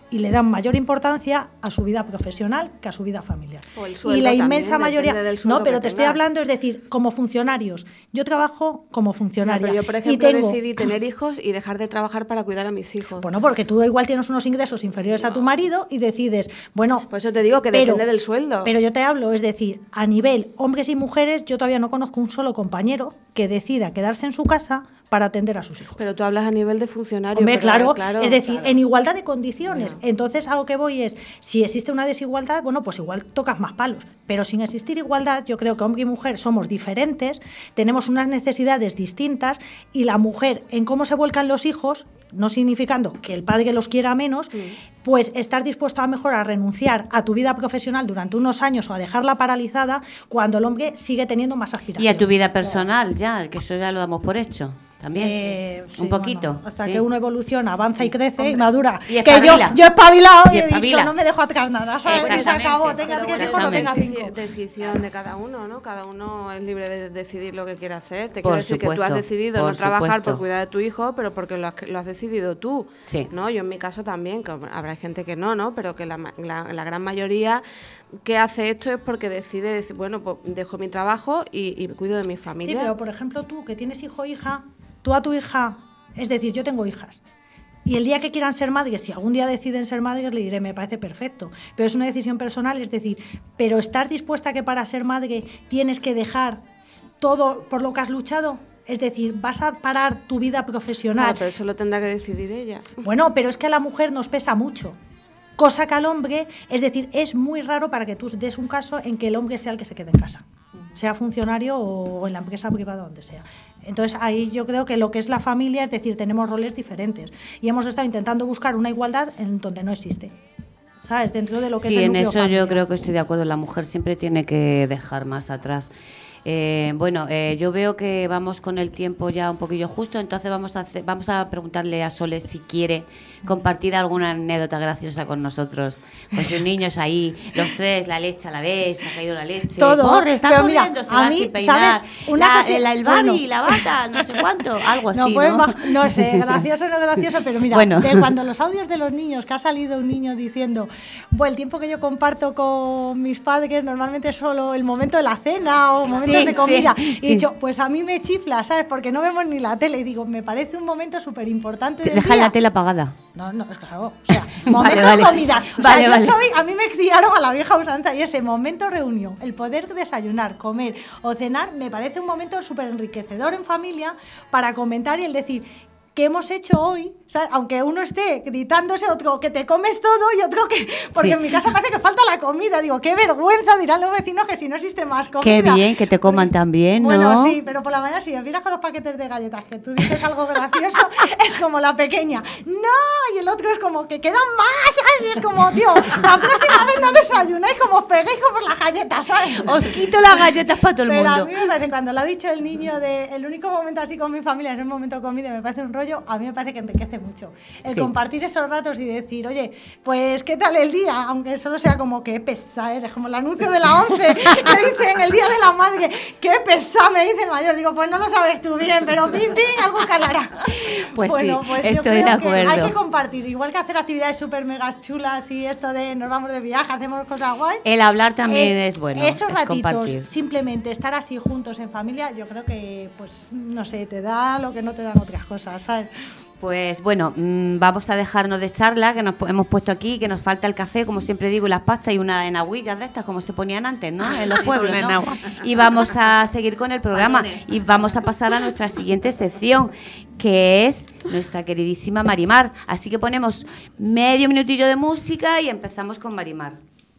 Speaker 8: y le dan mayor importancia a su vida profesional que a su vida familiar.
Speaker 10: O el sueldo
Speaker 8: y la
Speaker 10: también,
Speaker 8: inmensa mayoría,
Speaker 10: del sueldo
Speaker 8: no, pero
Speaker 10: que
Speaker 8: te estoy
Speaker 10: tengas.
Speaker 8: hablando, es decir, como funcionarios. Yo trabajo como funcionaria.
Speaker 10: No, pero yo, por ejemplo,
Speaker 8: y tengo,
Speaker 10: decidí tener hijos y dejar de trabajar para cuidar a mis hijos.
Speaker 8: Bueno, porque tú igual tienes unos ingresos inferiores no. a tu marido y decides, bueno...
Speaker 10: Por eso te digo que
Speaker 8: pero,
Speaker 10: depende del sueldo.
Speaker 8: Pero yo te hablo, es decir, a nivel hombres y mujeres, yo todavía no conozco un solo compañero que decida quedarse en su casa para atender a sus hijos.
Speaker 10: Pero tú hablas a nivel de funcionario.
Speaker 8: Hombre,
Speaker 10: pero,
Speaker 8: claro,
Speaker 10: claro,
Speaker 8: es decir,
Speaker 10: claro.
Speaker 8: en igualdad de condiciones.
Speaker 10: No.
Speaker 8: Entonces, a lo que voy es, si existe una desigualdad, bueno, pues igual tocas más palos. Pero sin existir igualdad, yo creo que hombre y mujer somos diferentes, tenemos unas necesidades distintas y la mujer, en cómo se vuelcan los hijos, no significando que el padre los quiera menos, mm. pues estar dispuesto a mejor a renunciar a tu vida profesional durante unos años o a dejarla paralizada cuando el hombre sigue teniendo más aspiraciones.
Speaker 2: Y a tu vida personal, ya, que eso ya lo damos por hecho. También, eh, sí, un poquito.
Speaker 8: Bueno, hasta
Speaker 2: sí.
Speaker 8: que uno evoluciona, avanza sí, y crece hombre. y madura.
Speaker 2: Y
Speaker 8: que yo, yo he espabilado y, y he dicho, no me dejo atrás nada, ¿sabes? Y se acabó, tenga diez hijos o tenga cinco.
Speaker 10: Decisión de cada uno, ¿no? Cada uno es libre de decidir lo que quiere hacer. Te
Speaker 2: por
Speaker 10: quiero decir
Speaker 2: supuesto,
Speaker 10: que tú has decidido
Speaker 2: por
Speaker 10: no trabajar
Speaker 2: supuesto.
Speaker 10: por cuidar de tu hijo, pero porque lo has, lo has decidido tú.
Speaker 2: Sí.
Speaker 10: ¿No? Yo en mi caso también, que habrá gente que no, ¿no? Pero que la, la, la gran mayoría que hace esto es porque decide decir, bueno, pues dejo mi trabajo y, y cuido de mi familia.
Speaker 8: Sí, pero por ejemplo tú, que tienes hijo o hija, tú a tu hija, es decir, yo tengo hijas, y el día que quieran ser madres, si algún día deciden ser madres, le diré, me parece perfecto, pero es una decisión personal, es decir, pero ¿estás dispuesta a que para ser madre tienes que dejar todo por lo que has luchado? Es decir, vas a parar tu vida profesional.
Speaker 10: Claro, pero eso lo tendrá que decidir ella.
Speaker 8: Bueno, pero es que a la mujer nos pesa mucho. Cosa que al hombre, es decir, es muy raro para que tú des un caso en que el hombre sea el que se quede en casa, sea funcionario o en la empresa privada, donde sea. Entonces ahí yo creo que lo que es la familia, es decir, tenemos roles diferentes y hemos estado intentando buscar una igualdad en donde no existe, ¿sabes? Dentro de lo que
Speaker 2: sí,
Speaker 8: es el
Speaker 2: en
Speaker 8: núcleo
Speaker 2: eso
Speaker 8: familiar.
Speaker 2: yo creo que estoy de acuerdo, la mujer siempre tiene que dejar más atrás. Eh, bueno, eh, yo veo que vamos con el tiempo ya un poquillo justo, entonces vamos a hacer, vamos a preguntarle a Sole si quiere compartir alguna anécdota graciosa con nosotros, con sus niños ahí, los tres, la leche a la vez, se ha caído la leche,
Speaker 8: todo,
Speaker 2: corre, está
Speaker 8: pero
Speaker 2: corriendo,
Speaker 8: mira,
Speaker 2: se
Speaker 8: a
Speaker 2: va
Speaker 8: mí,
Speaker 2: sin peinar,
Speaker 8: ¿sabes? Una
Speaker 2: la,
Speaker 8: cosa,
Speaker 2: la, el babi,
Speaker 8: bueno.
Speaker 2: la bata, no sé cuánto, algo así,
Speaker 8: no, pues,
Speaker 2: ¿no?
Speaker 8: no sé, gracioso o no gracioso, pero mira,
Speaker 2: bueno.
Speaker 8: de cuando los audios de los niños, que ha salido un niño diciendo, bueno, el tiempo que yo comparto con mis padres normalmente es solo el momento de la cena o momentos
Speaker 2: sí,
Speaker 8: de comida,
Speaker 2: sí,
Speaker 8: y
Speaker 2: sí.
Speaker 8: he dicho, pues a mí me chifla, ¿sabes? Porque no vemos ni la tele, y digo, me parece un momento súper importante del
Speaker 2: Deja
Speaker 8: día.
Speaker 2: la tele apagada.
Speaker 8: No, no, es claro, o sea, momento
Speaker 2: vale, vale.
Speaker 8: de comida. O
Speaker 2: Vale,
Speaker 8: sea,
Speaker 2: vale.
Speaker 8: yo soy, a mí me criaron a la vieja usanza y ese momento reunión, el poder desayunar, comer o cenar, me parece un momento súper enriquecedor en familia para comentar y el decir, ¿qué hemos hecho hoy? ¿Sabes? Aunque uno esté gritándose, otro que te comes todo y otro que... Porque
Speaker 2: sí.
Speaker 8: en mi casa parece que falta la comida. Digo, qué vergüenza, dirán los vecinos que si no existe más comida.
Speaker 2: Qué bien, que te coman tan bien, ¿no?
Speaker 8: Bueno, sí, pero por la mañana si empiezas con los paquetes de galletas, que tú dices algo gracioso, es como la pequeña. ¡No! Y el otro es como que quedan más, ¿sabes? Y es como, tío, la próxima vez no desayunáis como os peguéis por las galletas, ¿sabes?
Speaker 2: Os quito las galletas para todo el
Speaker 8: Pero
Speaker 2: mundo.
Speaker 8: a mí me parece, cuando lo ha dicho el niño, de el único momento así con mi familia es el momento de comida, me parece un rollo, a mí me parece que enriquece mucho. El
Speaker 2: Sí.
Speaker 8: compartir esos ratos y decir, oye, pues ¿qué tal el día? Aunque solo sea como que pesa, eres como el anuncio de la once que dicen el día de la madre, qué pesa, me dice el mayor. Digo, pues no lo sabes tú bien, pero pim, pim, algo calará.
Speaker 2: Pues
Speaker 8: bueno,
Speaker 2: sí,
Speaker 8: pues yo
Speaker 2: estoy de
Speaker 8: creo que
Speaker 2: acuerdo.
Speaker 8: hay que compartir, igual que hacer actividades súper megas chulas y esto de nos vamos de viaje, hacemos cosas guay.
Speaker 2: El hablar también
Speaker 8: Eh,
Speaker 2: es bueno,
Speaker 8: Esos
Speaker 2: es
Speaker 8: ratitos,
Speaker 2: compartir.
Speaker 8: simplemente estar así juntos en familia, yo creo que, pues, no sé, te da lo que no te dan otras cosas, ¿sabes?
Speaker 2: Pues bueno, mmm, vamos a dejarnos de charla, que nos hemos puesto aquí, que nos falta el café, como siempre digo, y las pastas y unas enagüillas de estas, como se ponían antes, ¿no? En los pueblos, ¿no? Y vamos a seguir con el programa y vamos a pasar a nuestra siguiente sección, que es nuestra queridísima Marimar. Así que ponemos medio minutillo de música y empezamos con Marimar.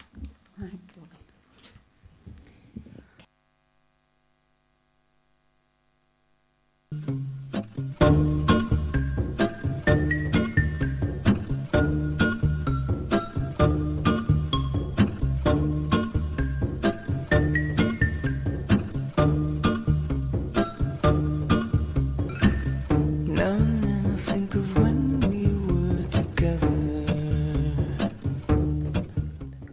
Speaker 1: Now and then I think of when we were together.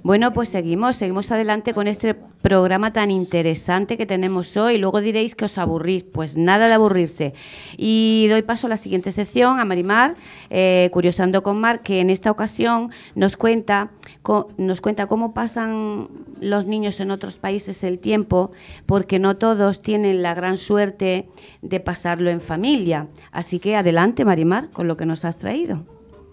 Speaker 2: Bueno, pues seguimos, seguimos adelante con este programa tan interesante que tenemos hoy. Luego diréis que os aburrís, pues nada de aburrirse. Y doy paso a la siguiente sección, a Marimar, eh, Curiosando con Mar, que en esta ocasión nos cuenta, co- nos cuenta cómo pasan los niños en otros países el tiempo, porque no todos tienen la gran suerte de pasarlo en familia. Así que adelante, Marimar, con lo que nos has traído.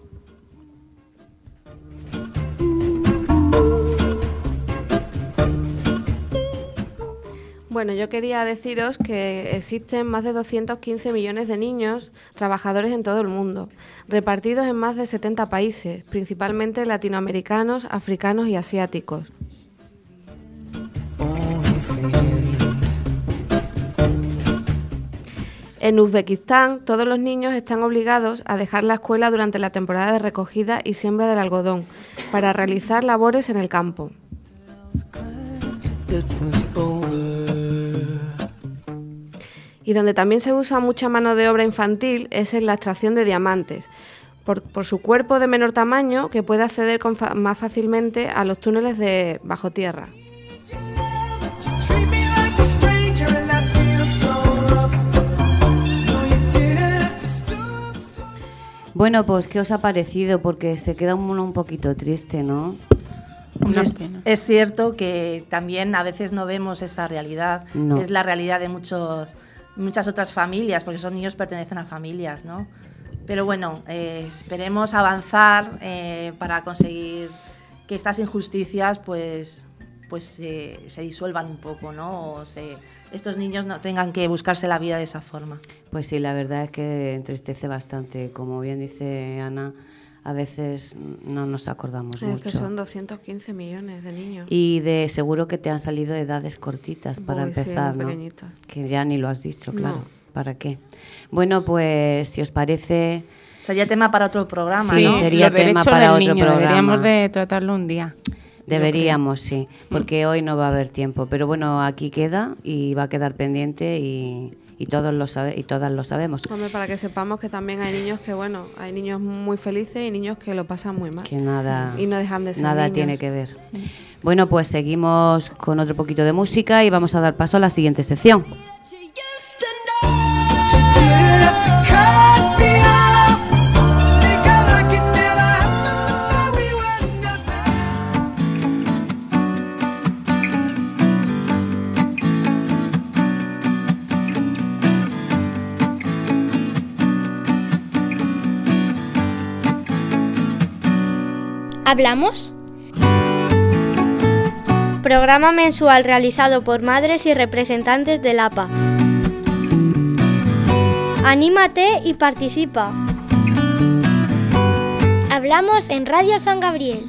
Speaker 10: Bueno, yo quería deciros que existen más de doscientos quince millones de niños trabajadores en todo el mundo, repartidos en más de setenta países, principalmente latinoamericanos, africanos y asiáticos. En Uzbekistán, todos los niños están obligados a dejar la escuela durante la temporada de recogida y siembra del algodón para realizar labores en el campo. Y donde también se usa mucha mano de obra infantil es en la extracción de diamantes, por, por su cuerpo de menor tamaño que puede acceder con fa- más fácilmente a los túneles de bajo tierra.
Speaker 2: Bueno, pues ¿qué os ha parecido? Porque se queda uno un poquito triste, ¿no?
Speaker 9: Hombre, es, es cierto que también a veces no vemos esa realidad,
Speaker 2: No.
Speaker 9: es la realidad de muchos, muchas otras familias, porque esos niños pertenecen a familias, ¿no? Pero bueno, eh, esperemos avanzar eh, para conseguir que estas injusticias pues, pues eh, se disuelvan un poco, ¿no? O se, estos niños no tengan que buscarse la vida de esa forma.
Speaker 2: Pues sí, la verdad es que entristece bastante. Como bien dice Ana, a veces no nos acordamos
Speaker 10: Es
Speaker 2: mucho.
Speaker 10: que son doscientos quince millones de niños.
Speaker 2: Y de seguro que te han salido edades cortitas para
Speaker 10: Uy, sí,
Speaker 2: empezar,
Speaker 10: muy
Speaker 2: ¿no?
Speaker 10: pequeñitas.
Speaker 2: Que ya ni lo has dicho, claro.
Speaker 10: No.
Speaker 2: ¿Para qué? Bueno, pues si os parece...
Speaker 9: Sería tema para otro programa,
Speaker 2: Sí,
Speaker 9: ¿no?
Speaker 2: sería
Speaker 11: los
Speaker 2: tema
Speaker 11: derechos
Speaker 2: para
Speaker 11: del
Speaker 2: otro
Speaker 11: niño,
Speaker 2: programa.
Speaker 11: Deberíamos de tratarlo un día.
Speaker 2: Deberíamos, sí, porque hoy no va a haber tiempo. Pero bueno, aquí queda y va a quedar pendiente y, y todos lo sabe, y todas lo sabemos.
Speaker 10: Hombre, para que sepamos que también hay niños que, bueno, hay niños muy felices y niños que lo pasan muy mal.
Speaker 2: Que nada,
Speaker 10: Y no dejan de ser
Speaker 2: nada
Speaker 10: niños.
Speaker 2: tiene que ver. Bueno, pues seguimos con otro poquito de música y vamos a dar paso a la siguiente sección.
Speaker 13: ¿Hablamos? Programa mensual realizado por madres y representantes del A P A. Anímate y participa. Hablamos en Radio San Gabriel.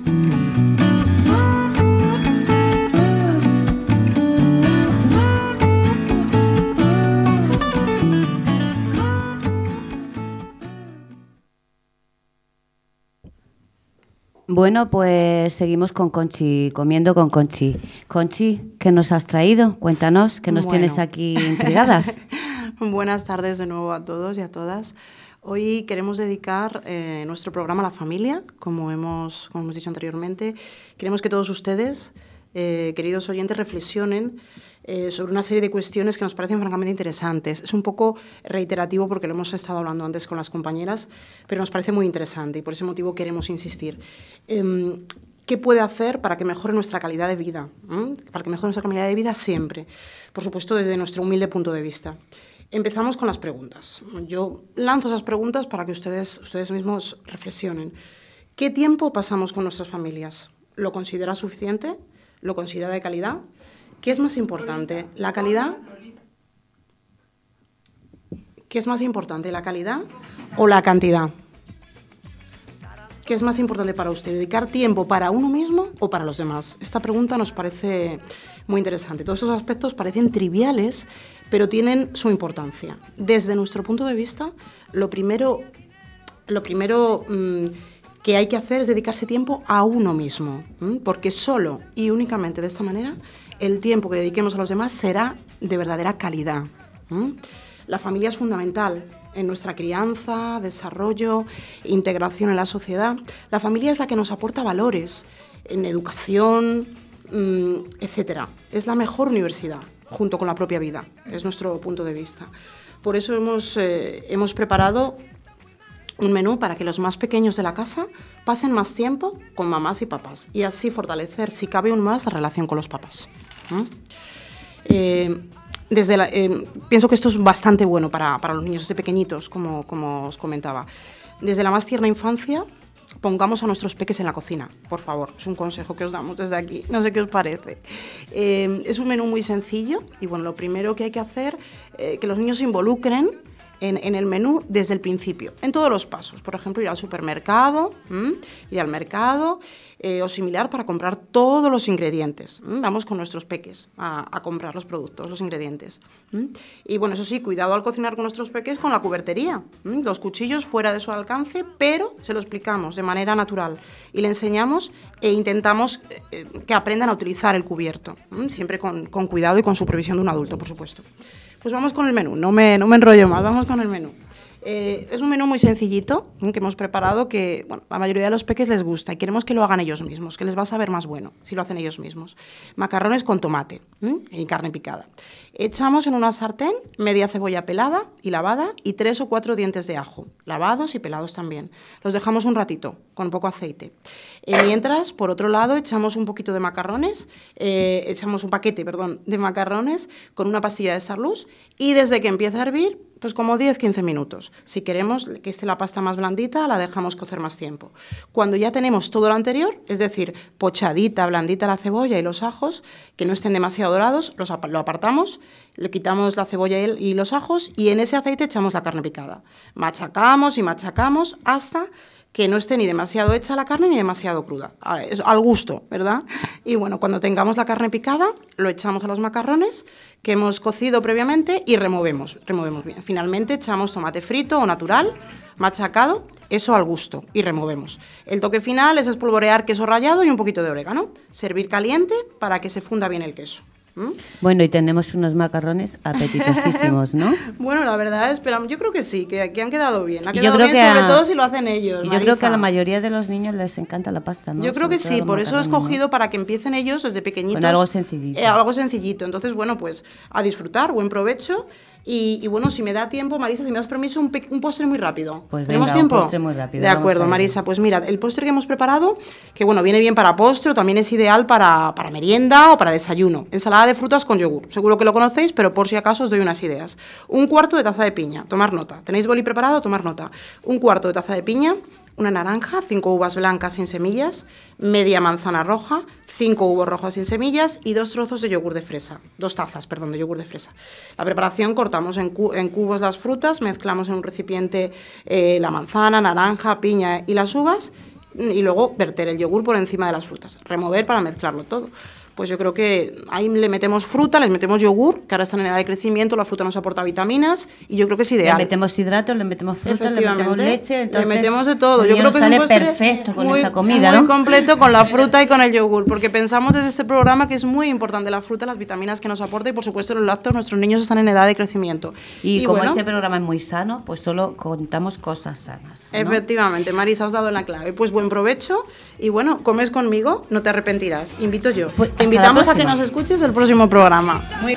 Speaker 2: Bueno, pues seguimos con Conchi, comiendo con Conchi. Conchi, ¿qué nos has traído? Cuéntanos, que nos
Speaker 12: Bueno.
Speaker 2: tienes aquí intrigadas.
Speaker 12: Buenas tardes de nuevo a todos y a todas. Hoy queremos dedicar eh, nuestro programa a la familia, como hemos, como hemos dicho anteriormente. Queremos que todos ustedes, eh, queridos oyentes, reflexionen eh, sobre una serie de cuestiones que nos parecen francamente interesantes. Es un poco reiterativo porque lo hemos estado hablando antes con las compañeras, pero nos parece muy interesante y por ese motivo queremos insistir. Eh, ¿Qué puede hacer para que mejore nuestra calidad de vida? ¿Mm? Para que mejore nuestra calidad de vida siempre, por supuesto desde nuestro humilde punto de vista. Empezamos con las preguntas. Yo lanzo esas preguntas para que ustedes, ustedes mismos reflexionen. ¿Qué tiempo pasamos con nuestras familias? ¿Lo considera suficiente? ¿Lo considera de calidad? ¿Qué es más importante? ¿La calidad? ¿Qué es más importante? ¿La calidad o la cantidad? ¿Qué es más importante para usted? ¿Dedicar tiempo para uno mismo o para los demás? Esta pregunta nos parece muy interesante. Todos esos aspectos parecen triviales, pero tienen su importancia. Desde nuestro punto de vista, lo primero, lo primero mmm, que hay que hacer es dedicarse tiempo a uno mismo, ¿m? Porque solo y únicamente de esta manera el tiempo que dediquemos a los demás será de verdadera calidad. ¿m? La familia es fundamental en nuestra crianza, desarrollo, integración en la sociedad. La familia es la que nos aporta valores en educación, mmm, etcétera. Es la mejor universidad, junto con la propia vida, es nuestro punto de vista. Por eso hemos, eh, hemos preparado un menú para que los más pequeños de la casa pasen más tiempo con mamás y papás y así fortalecer, si cabe aún más, la relación con los papás. ¿Mm? Eh, desde la, eh, pienso que esto es bastante bueno para, para los niños desde pequeñitos, como, como os comentaba. Desde la más tierna infancia, pongamos a nuestros peques en la cocina, por favor. Es un consejo que os damos desde aquí, no sé qué os parece. Eh, es un menú muy sencillo y bueno, lo primero que hay que hacer es eh, que los niños se involucren En, en el menú desde el principio, en todos los pasos. Por ejemplo, ir al supermercado, ¿m? ir al mercado eh, o similar para comprar todos los ingredientes. ¿m? Vamos con nuestros peques a, a comprar los productos, los ingredientes. ¿m? Y bueno, eso sí, cuidado al cocinar con nuestros peques con la cubertería. ¿m? Los cuchillos fuera de su alcance, pero se lo explicamos de manera natural y le enseñamos e intentamos eh, que aprendan a utilizar el cubierto, ¿m? siempre con, con cuidado y con supervisión de un adulto, por supuesto. Pues vamos con el menú, no me, no me enrollo más, vamos con el menú. Eh, es un menú muy sencillito que hemos preparado que bueno, la mayoría de los peques les gusta y queremos que lo hagan ellos mismos, que les va a saber más bueno si lo hacen ellos mismos. Macarrones con tomate ¿m? y carne picada. Echamos en una sartén media cebolla pelada y lavada y tres o cuatro dientes de ajo, lavados y pelados también. Los dejamos un ratito con poco aceite. Eh, mientras, por otro lado, echamos un poquito de macarrones, eh, echamos un paquete, perdón, de macarrones con una pastilla de Sarlús y desde que empieza a hervir, pues como diez a quince minutos. Si queremos que esté la pasta más blandita, la dejamos cocer más tiempo. Cuando ya tenemos todo lo anterior, es decir, pochadita, blandita la cebolla y los ajos, que no estén demasiado dorados, los, lo apartamos, le quitamos la cebolla y los ajos y en ese aceite echamos la carne picada. Machacamos y machacamos hasta que no esté ni demasiado hecha la carne ni demasiado cruda, al gusto, ¿verdad? Y bueno, cuando tengamos la carne picada, lo echamos a los macarrones que hemos cocido previamente y removemos, removemos bien. Finalmente echamos tomate frito o natural, machacado, eso al gusto, y removemos. El toque final es espolvorear queso rallado y un poquito de orégano. Servir caliente para que se funda bien el queso. ¿Mm?
Speaker 2: Bueno, y tenemos unos macarrones apetitosísimos, ¿no?
Speaker 12: Bueno, la verdad es, pero yo creo que sí, que, que han quedado bien. Ha quedado
Speaker 2: yo creo
Speaker 12: bien,
Speaker 2: que
Speaker 12: sobre
Speaker 2: a,
Speaker 12: todo si lo hacen ellos.
Speaker 2: Y yo
Speaker 12: Marisa.
Speaker 2: creo que a la mayoría de los niños les encanta la pasta, ¿no?
Speaker 12: Yo creo
Speaker 2: sobre
Speaker 12: que sí, por eso he escogido, ¿no? Para que empiecen ellos desde pequeñitos.
Speaker 2: Con algo sencillito.
Speaker 12: Eh, algo sencillito. Entonces, bueno, pues a disfrutar, buen provecho. Y, y bueno, si me da tiempo, Marisa, si me das permiso, un, un postre muy rápido.
Speaker 2: Pues
Speaker 12: ¿Tenemos
Speaker 2: venga,
Speaker 12: tiempo?
Speaker 2: Un postre muy rápido.
Speaker 12: De acuerdo, Marisa. Pues mira, el postre que hemos preparado, que bueno, viene bien para postre, también es ideal para, para merienda o para desayuno. Ensalada de frutas con yogur. Seguro que lo conocéis, pero por si acaso os doy unas ideas. Un cuarto de taza de piña, tomar nota. ¿Tenéis boli preparado? Tomar nota. Un cuarto de taza de piña, una naranja, cinco uvas blancas sin semillas, media manzana roja, cinco uvas rojas sin semillas y dos trozos de yogur de fresa, dos tazas, perdón, de yogur de fresa. La preparación: cortamos en, cu en cubos las frutas, mezclamos en un recipiente eh, la manzana, naranja, piña y las uvas y luego verter el yogur por encima de las frutas, remover para mezclarlo todo. Pues yo creo que ahí le metemos fruta, les metemos yogur, que ahora están en edad de crecimiento, la fruta nos aporta vitaminas y yo creo que es ideal.
Speaker 2: Le metemos hidratos, le metemos fruta, le metemos leche, entonces
Speaker 12: le metemos de todo. Yo creo que
Speaker 2: sale
Speaker 12: es un
Speaker 2: perfecto con
Speaker 12: muy,
Speaker 2: esa comida,
Speaker 12: muy
Speaker 2: ¿no?
Speaker 12: completo con la fruta y con el yogur, porque pensamos desde este programa que es muy importante la fruta, las vitaminas que nos aporta y por supuesto los lácteos, nuestros niños están en edad de crecimiento.
Speaker 2: Y,
Speaker 12: y
Speaker 2: como
Speaker 12: bueno,
Speaker 2: este programa es muy sano, pues solo contamos cosas sanas, ¿no?
Speaker 12: Efectivamente, Marisa, has dado en la clave. Pues buen provecho y bueno, comes conmigo, no te arrepentirás. Invito yo.
Speaker 2: Pues,
Speaker 12: te invitamos a que nos escuches el próximo programa. Muy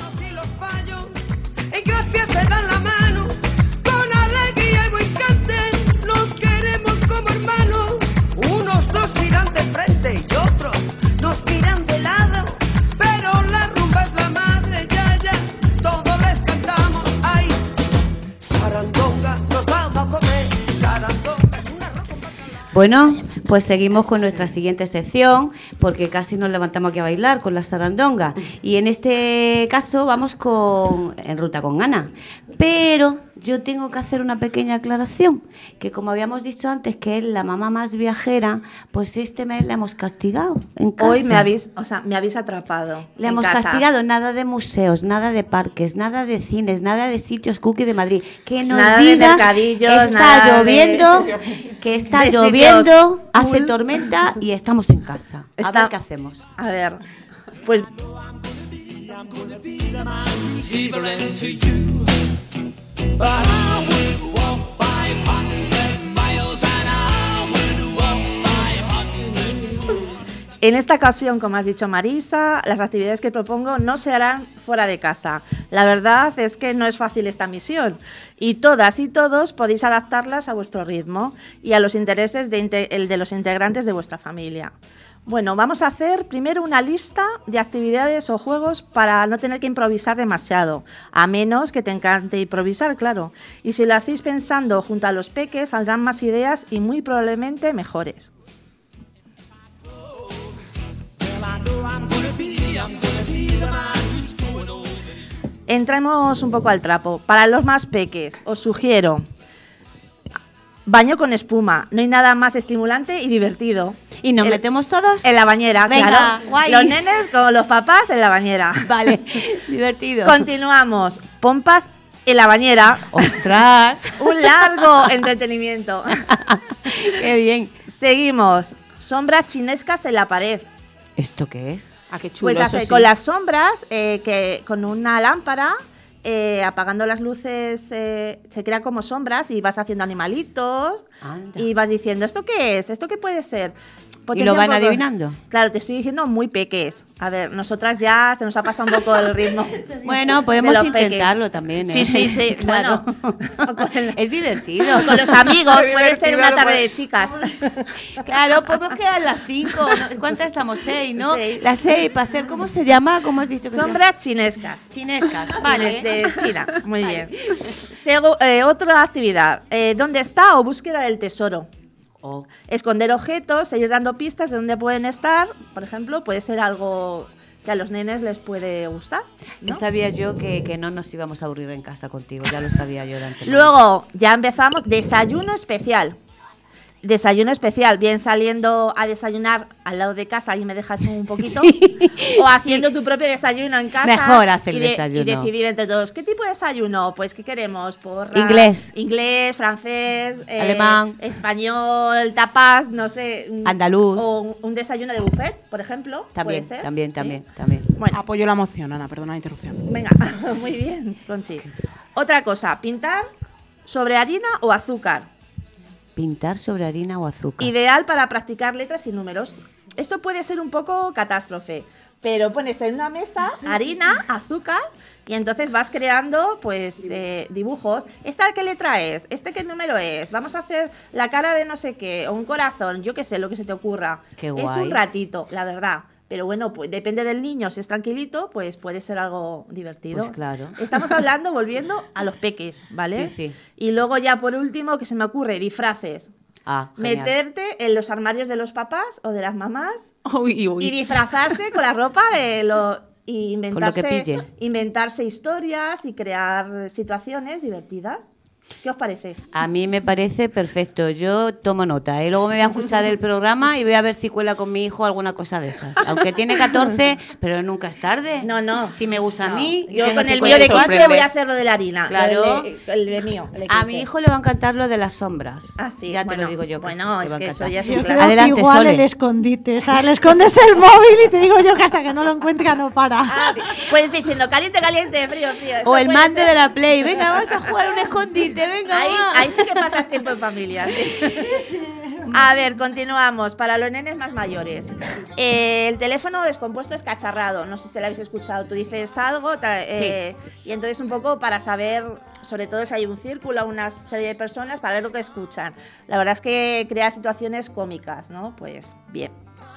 Speaker 14: gracias se dan la mano, con alegría y buen cante, nos queremos como hermanos. Unos nos miran de frente y otros nos miran de lado, pero la rumba es la madre, ya, ya, todos les cantamos, ay, sarandonga, nos vamos a comer, sarandonga.
Speaker 2: Bueno, pues seguimos con nuestra siguiente sección, porque casi nos levantamos aquí a bailar con la sarandonga. Y en este caso vamos con En Ruta con Ana. Pero yo tengo que hacer una pequeña aclaración, que como habíamos dicho antes, que es la mamá más viajera, pues este mes la hemos castigado en casa.
Speaker 9: Hoy me habéis, o sea, me habéis atrapado.
Speaker 2: Le hemos
Speaker 9: casa.
Speaker 2: castigado, nada de museos, nada de parques, nada de cines, nada de sitios cookie de Madrid. Que nos
Speaker 9: nada
Speaker 2: diga,
Speaker 9: de mercadillos,
Speaker 2: está
Speaker 9: nada
Speaker 2: lloviendo,
Speaker 9: de...
Speaker 2: que está
Speaker 9: de
Speaker 2: lloviendo, hace tormenta y estamos en casa.
Speaker 9: Está...
Speaker 2: A ver qué hacemos.
Speaker 9: A ver, pues...
Speaker 14: But I would walk five hundred miles and I would walk five hundred.
Speaker 9: En esta ocasión, como has dicho Marisa, las actividades que propongo no se harán fuera de casa. La verdad es que no es fácil esta misión y todas y todos podéis adaptarlas a vuestro ritmo y a los intereses de, el de los integrantes de vuestra familia. Bueno, vamos a hacer primero una lista de actividades o juegos para no tener que improvisar demasiado, a menos que te encante improvisar, claro. Y si lo hacéis pensando junto a los peques, saldrán más ideas y muy probablemente mejores. Entremos un poco al trapo. Para los más peques, os sugiero baño con espuma. No hay nada más estimulante y divertido.
Speaker 2: ¿Y nos
Speaker 9: El,
Speaker 2: metemos todos?
Speaker 9: En la bañera,
Speaker 2: Venga,
Speaker 9: claro.
Speaker 2: guay.
Speaker 9: Los nenes con los papás en la bañera.
Speaker 2: Vale, divertido.
Speaker 9: Continuamos. Pompas en la bañera.
Speaker 2: ¡Ostras!
Speaker 9: Un largo entretenimiento.
Speaker 2: ¡Qué bien!
Speaker 9: Seguimos. Sombras chinescas en la pared.
Speaker 2: ¿Esto qué es?
Speaker 11: Ah, qué chulo.
Speaker 9: Pues hace,
Speaker 11: sí.
Speaker 9: con las sombras, eh, que con una lámpara, eh, apagando las luces, eh, se crean como sombras y vas haciendo animalitos. Anda. Y vas diciendo, ¿esto qué es? ¿Esto qué puede ser?
Speaker 2: ¿Y lo van adivinando?
Speaker 9: Claro, te estoy diciendo muy peques. A ver, nosotras ya se nos ha pasado un poco el ritmo.
Speaker 2: Bueno, podemos intentarlo peques. También, ¿eh?
Speaker 9: Sí, sí, sí.
Speaker 2: Claro.
Speaker 9: Bueno,
Speaker 2: es divertido.
Speaker 9: Con los amigos, puede ser una tarde de chicas.
Speaker 2: Claro, podemos quedar las cinco. ¿Cuántas estamos? Seis, ¿no? Seis. Las seis, para hacer, ¿cómo se llama? ¿Cómo has dicho que
Speaker 9: Sombras chinescas.
Speaker 2: Chinescas, vale.
Speaker 9: De China, muy bien. Sego, eh, otra actividad. Eh, ¿Dónde está o búsqueda del tesoro? Oh. Esconder objetos, seguir dando pistas de dónde pueden estar, por ejemplo, puede ser algo que a los nenes les puede gustar, ¿no?
Speaker 2: Ya sabía yo que, que no nos íbamos a aburrir en casa contigo, ya lo sabía yo de antemano.
Speaker 9: Luego, ya empezamos, desayuno especial. Desayuno especial, bien saliendo a desayunar al lado de casa y me dejas un poquito, sí, o haciendo sí. tu propio desayuno en casa.
Speaker 2: Mejor hacer
Speaker 9: y de,
Speaker 2: desayuno.
Speaker 9: Y decidir entre todos, ¿qué tipo de desayuno? Pues, ¿qué queremos? Porra,
Speaker 2: inglés.
Speaker 9: Inglés, francés, eh,
Speaker 2: alemán,
Speaker 9: español, tapas, no sé.
Speaker 2: Andaluz.
Speaker 9: O un, un desayuno de buffet, por ejemplo.
Speaker 2: También,
Speaker 9: ¿puede ser?
Speaker 2: también,
Speaker 9: ¿Sí?
Speaker 2: también, también.
Speaker 12: Bueno. Apoyo la moción, Ana, perdona la interrupción.
Speaker 9: Venga, muy bien, Conchi. Otra cosa, pintar sobre harina o azúcar.
Speaker 2: Pintar sobre harina o azúcar.
Speaker 9: Ideal para practicar letras y números. Esto puede ser un poco catástrofe, pero pones en una mesa harina, azúcar y entonces vas creando pues eh, dibujos. ¿Esta qué letra es? ¿Este qué número es? Vamos a hacer la cara de no sé qué, o un corazón, yo qué sé, lo que se te ocurra.
Speaker 2: Qué guay.
Speaker 9: Es un ratito, la verdad. Pero bueno, pues depende del niño, si es tranquilito, pues puede ser algo divertido.
Speaker 2: Pues claro.
Speaker 9: Estamos hablando, volviendo a los peques, ¿vale?
Speaker 2: Sí, sí.
Speaker 9: Y luego ya por último, que se me ocurre, disfraces.
Speaker 2: Ah, genial.
Speaker 9: Meterte en los armarios de los papás o de las mamás
Speaker 12: uy, uy.
Speaker 9: y disfrazarse con la ropa de lo... Y inventarse,
Speaker 2: con lo que pille.
Speaker 9: inventarse historias y crear situaciones divertidas. ¿Qué os parece?
Speaker 2: A mí me parece perfecto. Yo tomo nota, ¿eh? Luego me voy a escuchar el programa y voy a ver si cuela con mi hijo alguna cosa de esas. Aunque tiene catorce, pero nunca es tarde.
Speaker 9: No, no.
Speaker 2: Si me gusta
Speaker 9: no.
Speaker 2: a mí.
Speaker 9: Yo con el mío de quince voy a hacer lo de la harina.
Speaker 2: Claro.
Speaker 9: El de, el de mío. El de
Speaker 2: a mi hijo le va a encantar lo de las sombras.
Speaker 9: Ah, sí.
Speaker 2: Ya
Speaker 9: bueno,
Speaker 2: te lo digo yo. Que
Speaker 9: bueno,
Speaker 2: sí,
Speaker 9: es
Speaker 2: que,
Speaker 9: que eso
Speaker 2: ya
Speaker 9: es un
Speaker 8: plan.
Speaker 2: Adelante,
Speaker 8: igual
Speaker 2: Sole.
Speaker 8: el escondite. O sea, le escondes el móvil y te digo yo que hasta que no lo encuentra no para.
Speaker 9: Ah, pues diciendo caliente, caliente, frío, frío.
Speaker 2: O el mande ser... de la Play. Venga, vamos a jugar un escondite. Venga,
Speaker 9: ahí,
Speaker 2: va.
Speaker 9: ahí sí que pasas tiempo en familia. ¿Sí? A ver, continuamos. Para los nenes más mayores. Eh, el teléfono descompuesto es cacharrado. No sé si lo habéis escuchado. Tú dices algo eh, sí. y entonces un poco para saber, sobre todo si hay un círculo, una serie de personas, para ver lo que escuchan. La verdad es que crea situaciones cómicas, ¿no? Pues bien.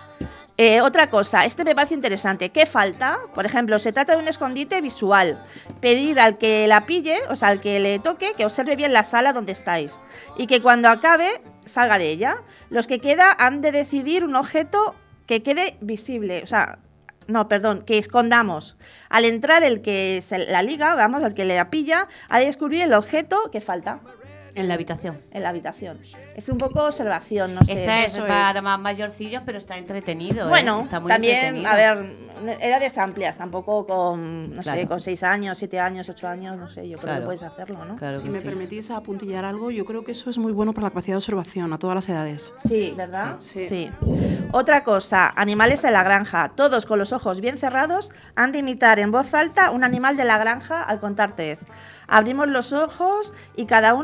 Speaker 9: Eh, otra cosa, este me parece interesante. ¿Qué falta? Por ejemplo, se trata de un escondite visual. Pedir al que la pille, o sea, al que le toque, que observe bien la sala donde estáis y que cuando acabe salga de ella. Los que queda han de decidir un objeto que quede visible, o sea, no, perdón, que escondamos. Al entrar el que se la liga, vamos, el que le la pilla, ha de descubrir el objeto que falta.
Speaker 2: En la habitación.
Speaker 9: En la habitación. Es un poco observación, no sé.
Speaker 2: Esa es
Speaker 9: eso
Speaker 2: para
Speaker 9: es.
Speaker 2: más mayorcillos, pero está entretenido.
Speaker 9: Bueno,
Speaker 2: ¿eh? Está muy
Speaker 9: también, a ver, edades amplias, tampoco con, no claro. sé, con seis años, siete años, ocho años, no sé, yo creo claro. que puedes hacerlo, ¿no?
Speaker 12: Claro si me sí. permitís apuntillar algo, yo creo que eso es muy bueno para la capacidad de observación a todas las edades.
Speaker 9: Sí, ¿verdad?
Speaker 12: Sí.
Speaker 9: sí. Otra cosa, animales en la granja. Todos con los ojos bien cerrados han de imitar en voz alta un animal de la granja al contar tres. Abrimos los ojos y cada uno ha de descubrir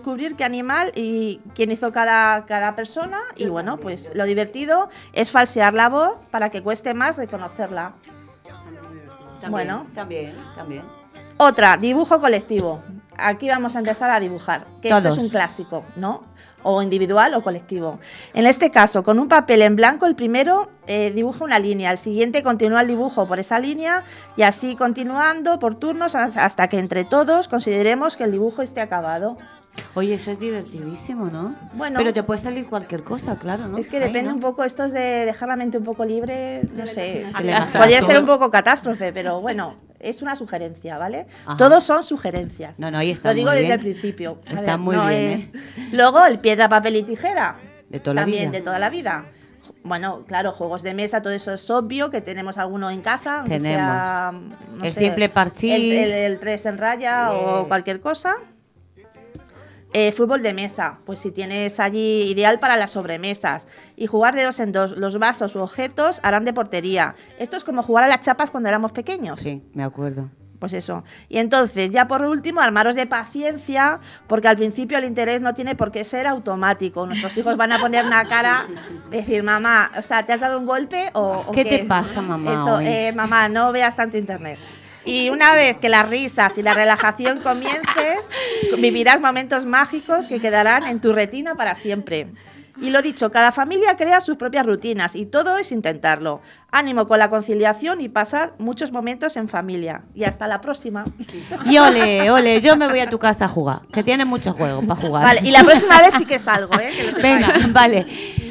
Speaker 9: descubrir qué animal y quién hizo cada, cada persona. Y bueno, pues lo divertido es falsear la voz para que cueste más reconocerla.
Speaker 2: También,
Speaker 9: bueno,
Speaker 2: también, también.
Speaker 9: Otra, dibujo colectivo. Aquí vamos a empezar a dibujar, que
Speaker 2: Todos.
Speaker 9: esto es un clásico, ¿no? O individual o colectivo. En este caso, con un papel en blanco, el primero eh, dibuja una línea, el siguiente continúa el dibujo por esa línea y así continuando por turnos hasta que entre todos consideremos que el dibujo esté acabado.
Speaker 2: Oye, eso es divertidísimo, ¿no?
Speaker 9: Bueno,
Speaker 2: pero te puede salir cualquier cosa, claro, ¿no?
Speaker 9: Es que
Speaker 2: Ahí,
Speaker 9: depende
Speaker 2: ¿no?
Speaker 9: un poco, esto es de dejar la mente un poco libre, no sé,
Speaker 2: Catástrofe.
Speaker 9: podría ser un poco catástrofe, pero bueno, es una sugerencia, ¿vale?
Speaker 2: Ajá.
Speaker 9: Todos son sugerencias.
Speaker 2: No, no, ahí está
Speaker 9: Lo digo
Speaker 2: muy
Speaker 9: desde
Speaker 2: bien.
Speaker 9: el principio. A
Speaker 2: Está
Speaker 9: ver,
Speaker 2: muy
Speaker 9: no
Speaker 2: bien,
Speaker 9: es-
Speaker 2: ¿eh?
Speaker 9: Luego, el piedra, papel y tijera.
Speaker 2: De toda la
Speaker 9: También
Speaker 2: vida.
Speaker 9: de toda la vida. Bueno, claro, juegos de mesa, todo eso es obvio, que tenemos alguno en casa, aunque
Speaker 2: Tenemos.
Speaker 9: sea, no
Speaker 2: El
Speaker 9: sé,
Speaker 2: simple parchís.
Speaker 9: El, el- el tres en raya o cualquier cosa. Eh, fútbol de mesa, pues si tienes allí, ideal para las sobremesas. Y jugar de dos en dos. Los vasos u objetos harán de portería. Esto es como jugar a las chapas cuando éramos pequeños.
Speaker 2: Sí, me acuerdo.
Speaker 9: Pues eso. Y entonces, ya por último, armaros de paciencia, porque al principio el interés no tiene por qué ser automático. Nuestros hijos van a poner una cara, decir, mamá, o sea, ¿te has dado un golpe o, o
Speaker 2: ¿Qué te pasa, mamá,
Speaker 9: Eso,
Speaker 2: hoy?
Speaker 9: eh, mamá, no veas tanto internet. Y una vez que las risas y la relajación comience, vivirás momentos mágicos que quedarán en tu retina para siempre. Y lo dicho, cada familia crea sus propias rutinas y todo es intentarlo. Ánimo con la conciliación y pasad muchos momentos en familia. Y hasta la próxima.
Speaker 2: Y ole, ole, yo me voy a tu casa a jugar, que tienes muchos juegos para jugar.
Speaker 9: Vale, y la próxima vez sí que salgo, ¿eh? Que lo sepáis.
Speaker 2: Venga, vale.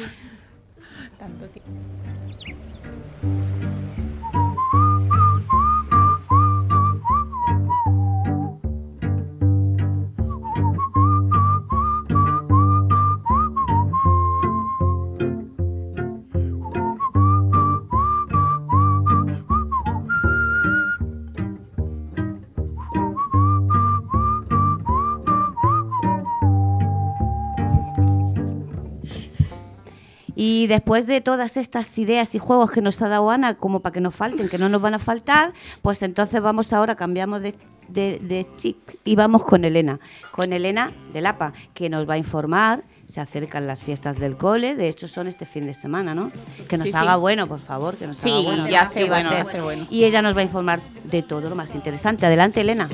Speaker 2: Y después de todas estas ideas y juegos que nos ha dado Ana, como para que nos falten, que no nos van a faltar, pues entonces vamos ahora, cambiamos de, de, de chip y vamos con Elena. Con Elena de Lapa, que nos va a informar. Se acercan las fiestas del cole, de hecho son este fin de semana, ¿no? Que nos
Speaker 11: Sí,
Speaker 2: haga
Speaker 11: sí.
Speaker 2: bueno, por favor, que nos
Speaker 11: Sí,
Speaker 2: haga bueno.
Speaker 11: ya
Speaker 2: ¿no?
Speaker 11: hace
Speaker 2: Sí, va a
Speaker 11: bueno,
Speaker 2: hacer.
Speaker 11: hace bueno.
Speaker 2: Y ella nos va a informar de todo lo más interesante. Adelante, Elena.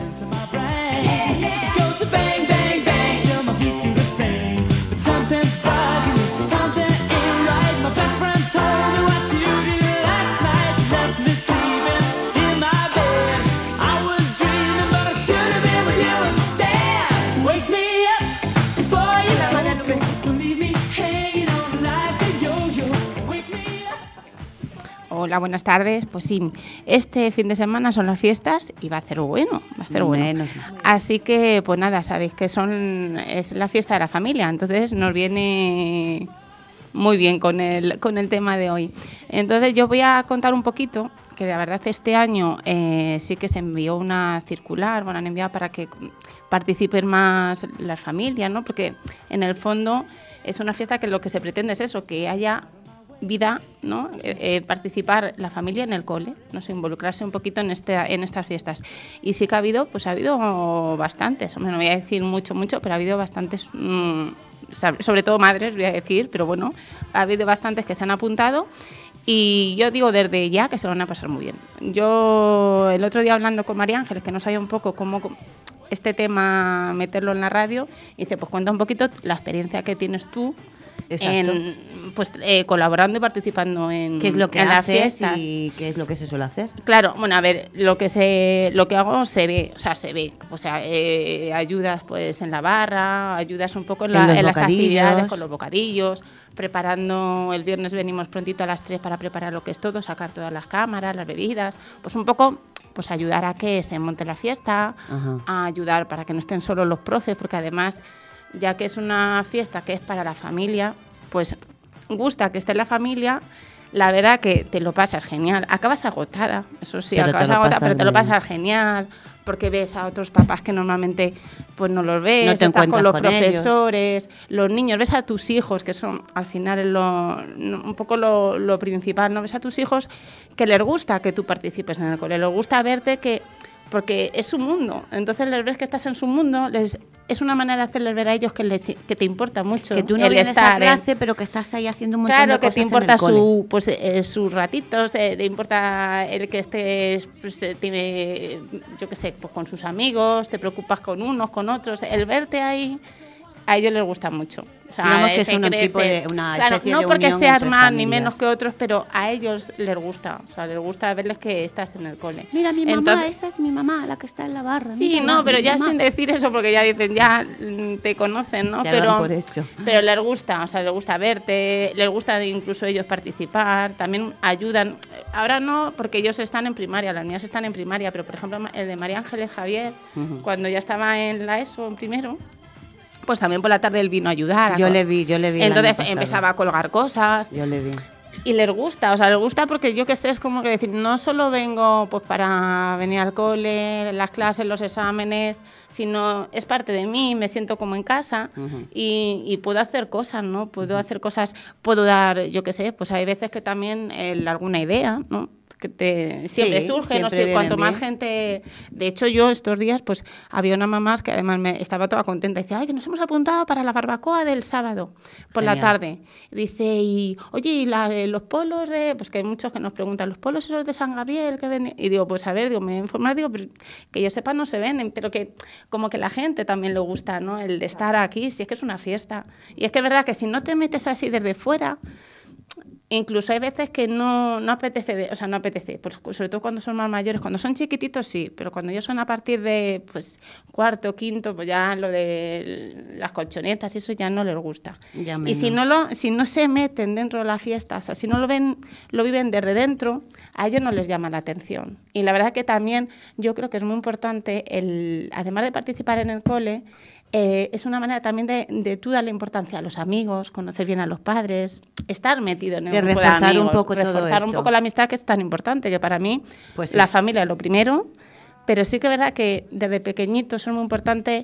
Speaker 11: Hola, buenas tardes. Pues sí, este fin de semana son las fiestas y va a ser bueno, va a ser bueno.
Speaker 2: Menos mal.
Speaker 11: Así que, pues nada, sabéis que son es la fiesta de la familia, entonces nos viene muy bien con el, con el tema de hoy. Entonces yo voy a contar un poquito, que la verdad este año eh, sí que se envió una circular, bueno, han enviado para que participen más las familias, ¿no? Porque en el fondo es una fiesta que lo que se pretende es eso, que haya vida, ¿no? Eh, eh, participar la familia en el cole, no sé, involucrarse un poquito en este en estas fiestas. Y sí que ha habido, pues ha habido bastantes, hombre, no voy a decir mucho, mucho, pero ha habido bastantes, mmm, sobre todo madres, voy a decir, pero bueno, ha habido bastantes que se han apuntado y yo digo desde ya que se lo van a pasar muy bien. Yo el otro día hablando con María Ángeles, que no sabía un poco cómo este tema meterlo en la radio, y dice, pues cuenta un poquito la experiencia que tienes tú en, pues eh, colaborando y participando en,
Speaker 2: ¿Qué es lo que
Speaker 11: en las
Speaker 2: haces
Speaker 11: fiestas.
Speaker 2: y qué es lo que se suele hacer?
Speaker 11: Claro, bueno, a ver, lo que se, lo que hago se ve, o sea, se ve, o sea, eh, ayudas pues en la barra, ayudas un poco en, la-
Speaker 2: En los
Speaker 11: en las
Speaker 2: bocadillos.
Speaker 11: actividades con los bocadillos, preparando, el viernes venimos prontito a las tres para preparar lo que es todo, sacar todas las cámaras, las bebidas, pues un poco, pues ayudar a que se monte la fiesta,
Speaker 2: Ajá.
Speaker 11: a ayudar para que no estén solo los profes, porque además, ya que es una fiesta que es para la familia, pues gusta que esté la familia, la verdad que te lo pasas genial. Acabas agotada, eso sí,
Speaker 2: Pero te
Speaker 11: acabas
Speaker 2: lo
Speaker 11: agotada,
Speaker 2: pasas
Speaker 11: pero te lo
Speaker 2: muy
Speaker 11: pasas genial, porque ves a otros papás que normalmente pues no los ves,
Speaker 2: No te
Speaker 11: estás con
Speaker 2: encuentras
Speaker 11: los
Speaker 2: con ellos.
Speaker 11: profesores, los niños, ves a tus hijos, que son al final es lo, no, un poco lo, lo principal, ¿no? Ves a tus hijos que les gusta que tú participes en el cole, les gusta verte que porque es su mundo. Entonces les ves que estás en su mundo, les, es una manera de hacerles ver a ellos que, les, que te importa mucho.
Speaker 2: Que tú no
Speaker 11: el
Speaker 2: vienes
Speaker 11: estar
Speaker 2: a clase,
Speaker 11: en,
Speaker 2: pero que estás ahí haciendo un montón
Speaker 11: claro,
Speaker 2: de cosas
Speaker 11: que te importa
Speaker 2: en el cole.
Speaker 11: su, pues, eh, sus ratitos, te, te importa el que estés, pues, eh, te, yo qué sé, pues con sus amigos, te preocupas con unos, con otros. El verte ahí, a ellos les gusta mucho. O sea,
Speaker 2: digamos que es un
Speaker 11: crece.
Speaker 2: tipo de una
Speaker 11: claro,
Speaker 2: especie
Speaker 11: no
Speaker 2: de
Speaker 11: porque
Speaker 2: unión
Speaker 11: seas
Speaker 2: entre
Speaker 11: más
Speaker 2: familias.
Speaker 11: ni menos que otros, pero a ellos les gusta. O sea, les gusta verles que estás en el cole.
Speaker 2: Mira, mi mamá,
Speaker 11: Entonces,
Speaker 2: esa es mi mamá, la que está en la barra.
Speaker 11: sí,
Speaker 2: mira,
Speaker 11: no, pero
Speaker 2: mi
Speaker 11: ya
Speaker 2: mamá.
Speaker 11: sin decir eso, porque ya dicen, ya mm, te conocen, ¿no?
Speaker 2: Te
Speaker 11: pero,
Speaker 2: dan por hecho.
Speaker 11: pero les gusta, o sea, les gusta verte, les gusta incluso ellos participar, también ayudan. Ahora no, porque ellos están en primaria, las mías están en primaria, pero por ejemplo el de María Ángeles Javier,
Speaker 2: Ujú.
Speaker 11: cuando ya estaba en la ESO, en primero, pues también por la tarde él vino a ayudar. a
Speaker 2: Yo
Speaker 11: co-
Speaker 2: le vi, yo le vi el
Speaker 11: Entonces
Speaker 2: año pasado.
Speaker 11: empezaba a colgar cosas.
Speaker 2: Yo le vi.
Speaker 11: Y les gusta, o sea, les gusta porque yo que sé, es como que decir, no solo vengo pues para venir al cole, las clases, los exámenes, sino es parte de mí, me siento como en casa
Speaker 2: Ujú.
Speaker 11: y, y puedo hacer cosas, ¿no? Puedo hacer cosas, puedo dar, yo qué sé, pues hay veces que también el, alguna idea, ¿no? Que te siempre
Speaker 2: Sí,
Speaker 11: surge, no
Speaker 2: siempre
Speaker 11: sé, cuanto
Speaker 2: vienen
Speaker 11: más
Speaker 2: bien.
Speaker 11: gente. De hecho, yo estos días, pues había una mamá que además me estaba toda contenta. Dice, ay, que nos hemos apuntado para la barbacoa del sábado por la
Speaker 2: Genial.
Speaker 11: tarde. Dice, y oye, y la- eh, los polos de. Pues que hay muchos que nos preguntan, ¿los polos esos de San Gabriel que venden? Y digo, pues a ver, digo, me voy a informar, digo, pero que yo sepa, no se venden, pero que como que la gente también le gusta, ¿no? El de estar aquí, si es que es una fiesta. Y es que es verdad que si no te metes así desde fuera. Incluso hay veces que no, no apetece, ver- o sea, no apetece, pues, sobre todo cuando son más mayores, cuando son chiquititos sí, pero cuando ellos son a partir de pues cuarto, quinto, pues ya lo de las colchonetas y eso ya no les gusta.
Speaker 2: Ya
Speaker 11: Y si no,
Speaker 2: menos.
Speaker 11: lo, si no se meten dentro de la fiesta, o sea, si no lo ven, lo viven desde dentro, a ellos no les llama la atención. Y la verdad que también yo creo que es muy importante, el, además de participar en el cole, eh, es una manera también de, de tú darle importancia a los amigos, conocer bien a los padres, estar metido en el
Speaker 2: De
Speaker 11: grupo de
Speaker 2: reforzar un
Speaker 11: amigos,
Speaker 2: poco todo
Speaker 11: reforzar un
Speaker 2: esto.
Speaker 11: poco la amistad, que es tan importante, que para mí
Speaker 2: Pues sí.
Speaker 11: la familia es lo primero, pero sí que es verdad que desde pequeñitos es muy importante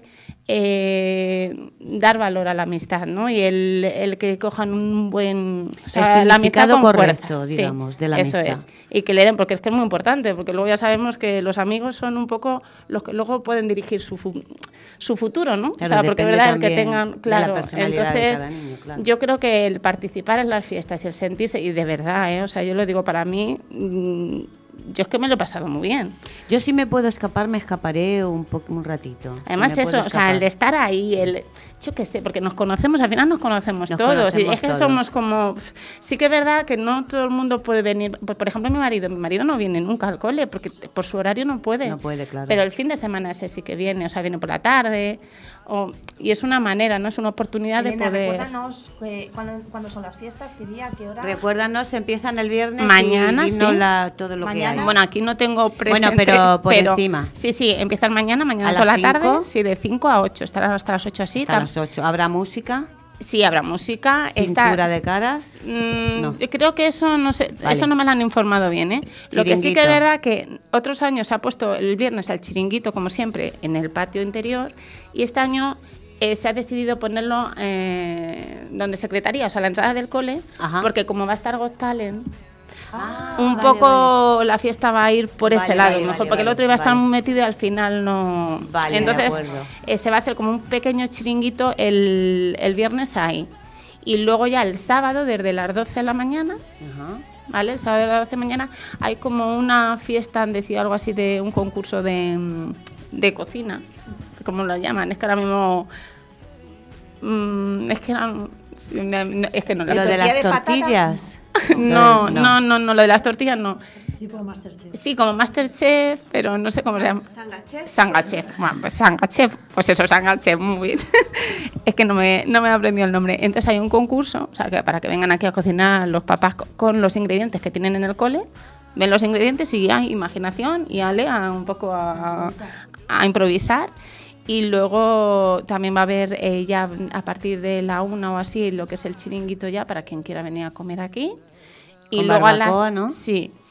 Speaker 11: eh, dar valor a la amistad, ¿no? Y el, el que cojan un buen... O sea,
Speaker 2: El
Speaker 11: la amistad
Speaker 2: significado
Speaker 11: con
Speaker 2: correcto,
Speaker 11: fuerza. Sí,
Speaker 2: digamos, de la
Speaker 11: eso
Speaker 2: amistad.
Speaker 11: es. Y que le den, porque es que es muy importante, porque luego ya sabemos que los amigos son un poco los que luego pueden dirigir su, fu- su futuro, ¿no?
Speaker 2: Claro,
Speaker 11: o sea, porque es
Speaker 2: depende
Speaker 11: verdad el que
Speaker 2: también
Speaker 11: tengan...
Speaker 2: de la
Speaker 11: Claro,
Speaker 2: personalidad de
Speaker 11: entonces
Speaker 2: cada niño, claro.
Speaker 11: yo creo que el participar en las fiestas y el sentirse, y de verdad, ¿eh? O sea, yo lo digo para mí... mm, yo es que me lo he pasado muy bien.
Speaker 2: Yo si me puedo escapar, me escaparé un poco un ratito. Si
Speaker 11: Además
Speaker 2: me
Speaker 11: eso,
Speaker 2: puedo
Speaker 11: o sea, el de
Speaker 2: escapar.
Speaker 11: estar ahí, el yo qué sé, porque nos conocemos, al final nos conocemos
Speaker 2: Nos
Speaker 11: todos.
Speaker 2: conocemos
Speaker 11: y es que
Speaker 2: todos.
Speaker 11: somos como... Sí que es verdad que no todo el mundo puede venir. Por, por ejemplo, mi marido. Mi marido no viene nunca al cole porque te- por su horario no puede.
Speaker 2: No puede, claro.
Speaker 11: Pero el fin de semana ese sí que viene, o sea, viene por la tarde. O, y es una manera, ¿no? Es una oportunidad
Speaker 15: Elena,
Speaker 11: de poder...
Speaker 15: recuérdanos que, cuando, cuando son las fiestas, qué día, qué hora.
Speaker 2: Recuérdanos, empiezan el viernes
Speaker 11: Mañana,
Speaker 2: y
Speaker 11: sí.
Speaker 2: dinos la- todo lo
Speaker 15: Mañana.
Speaker 2: que hay.
Speaker 11: Bueno, aquí no tengo presente.
Speaker 2: Bueno, pero por encima.
Speaker 11: Sí, sí, empiezan mañana, mañana
Speaker 2: ¿A
Speaker 11: toda
Speaker 2: las
Speaker 11: la tarde.
Speaker 2: cinco?
Speaker 11: Sí, de cinco a ocho. Estarán hasta las ocho así.
Speaker 2: Hasta
Speaker 11: tam-
Speaker 2: las ocho. ¿Habrá música?
Speaker 11: Sí, habrá música.
Speaker 2: ¿Pintura
Speaker 11: Está-
Speaker 2: de caras?
Speaker 11: Mm,
Speaker 2: No.
Speaker 11: Yo creo que eso no sé,
Speaker 2: Vale.
Speaker 11: eso no me lo han informado bien, ¿eh? Lo que sí que
Speaker 2: Chiringuito.
Speaker 11: es verdad que otros años se ha puesto el viernes al chiringuito, como siempre, en el patio interior, y este año eh, se ha decidido ponerlo eh, donde secretaría, o sea, a la entrada del cole,
Speaker 2: Ajá.
Speaker 11: porque como va a estar Got Talent,
Speaker 2: Ah,
Speaker 11: un
Speaker 2: vale,
Speaker 11: poco la fiesta va a ir por
Speaker 2: Vale,
Speaker 11: ese lado,
Speaker 2: vale,
Speaker 11: mejor,
Speaker 2: vale,
Speaker 11: porque el
Speaker 2: vale,
Speaker 11: otro iba a estar
Speaker 2: vale.
Speaker 11: muy metido y al final no.
Speaker 2: Vale, de
Speaker 11: Entonces
Speaker 2: acuerdo.
Speaker 11: eh, se va a hacer como un pequeño chiringuito el, el viernes ahí. Y luego ya el sábado, desde las doce de la mañana,
Speaker 2: Ajá.
Speaker 11: ¿vale? El sábado a las doce de la mañana hay como una fiesta, han decidido algo así de un concurso de, mm, de cocina, como lo llaman, es que ahora mismo... mm, es que no, sí, me- no, es que no
Speaker 2: Lo de las tortillas.
Speaker 11: no,
Speaker 2: Lo de-
Speaker 11: no, no, no, lo de las tortillas no.
Speaker 8: Tipo Masterchef.
Speaker 11: Sí, como Masterchef, pero no sé cómo se llama.
Speaker 10: Sangachef.
Speaker 11: Sangachef. Bueno, pues Sangachef. Pues eso, Sangachef, muy bien. Es que no me, no me he aprendido el nombre. Entonces hay un concurso, o sea, que para que vengan aquí a cocinar los papás co- con los ingredientes que tienen en el cole. Ven los ingredientes y hay imaginación y ale a un poco a, a improvisar. Y luego también va a haber eh, ya a partir de la una o así lo que es el chiringuito ya para quien quiera venir a comer aquí. Y
Speaker 2: Con
Speaker 11: luego a
Speaker 2: barbacoa,
Speaker 11: las
Speaker 2: ¿no?
Speaker 11: sí.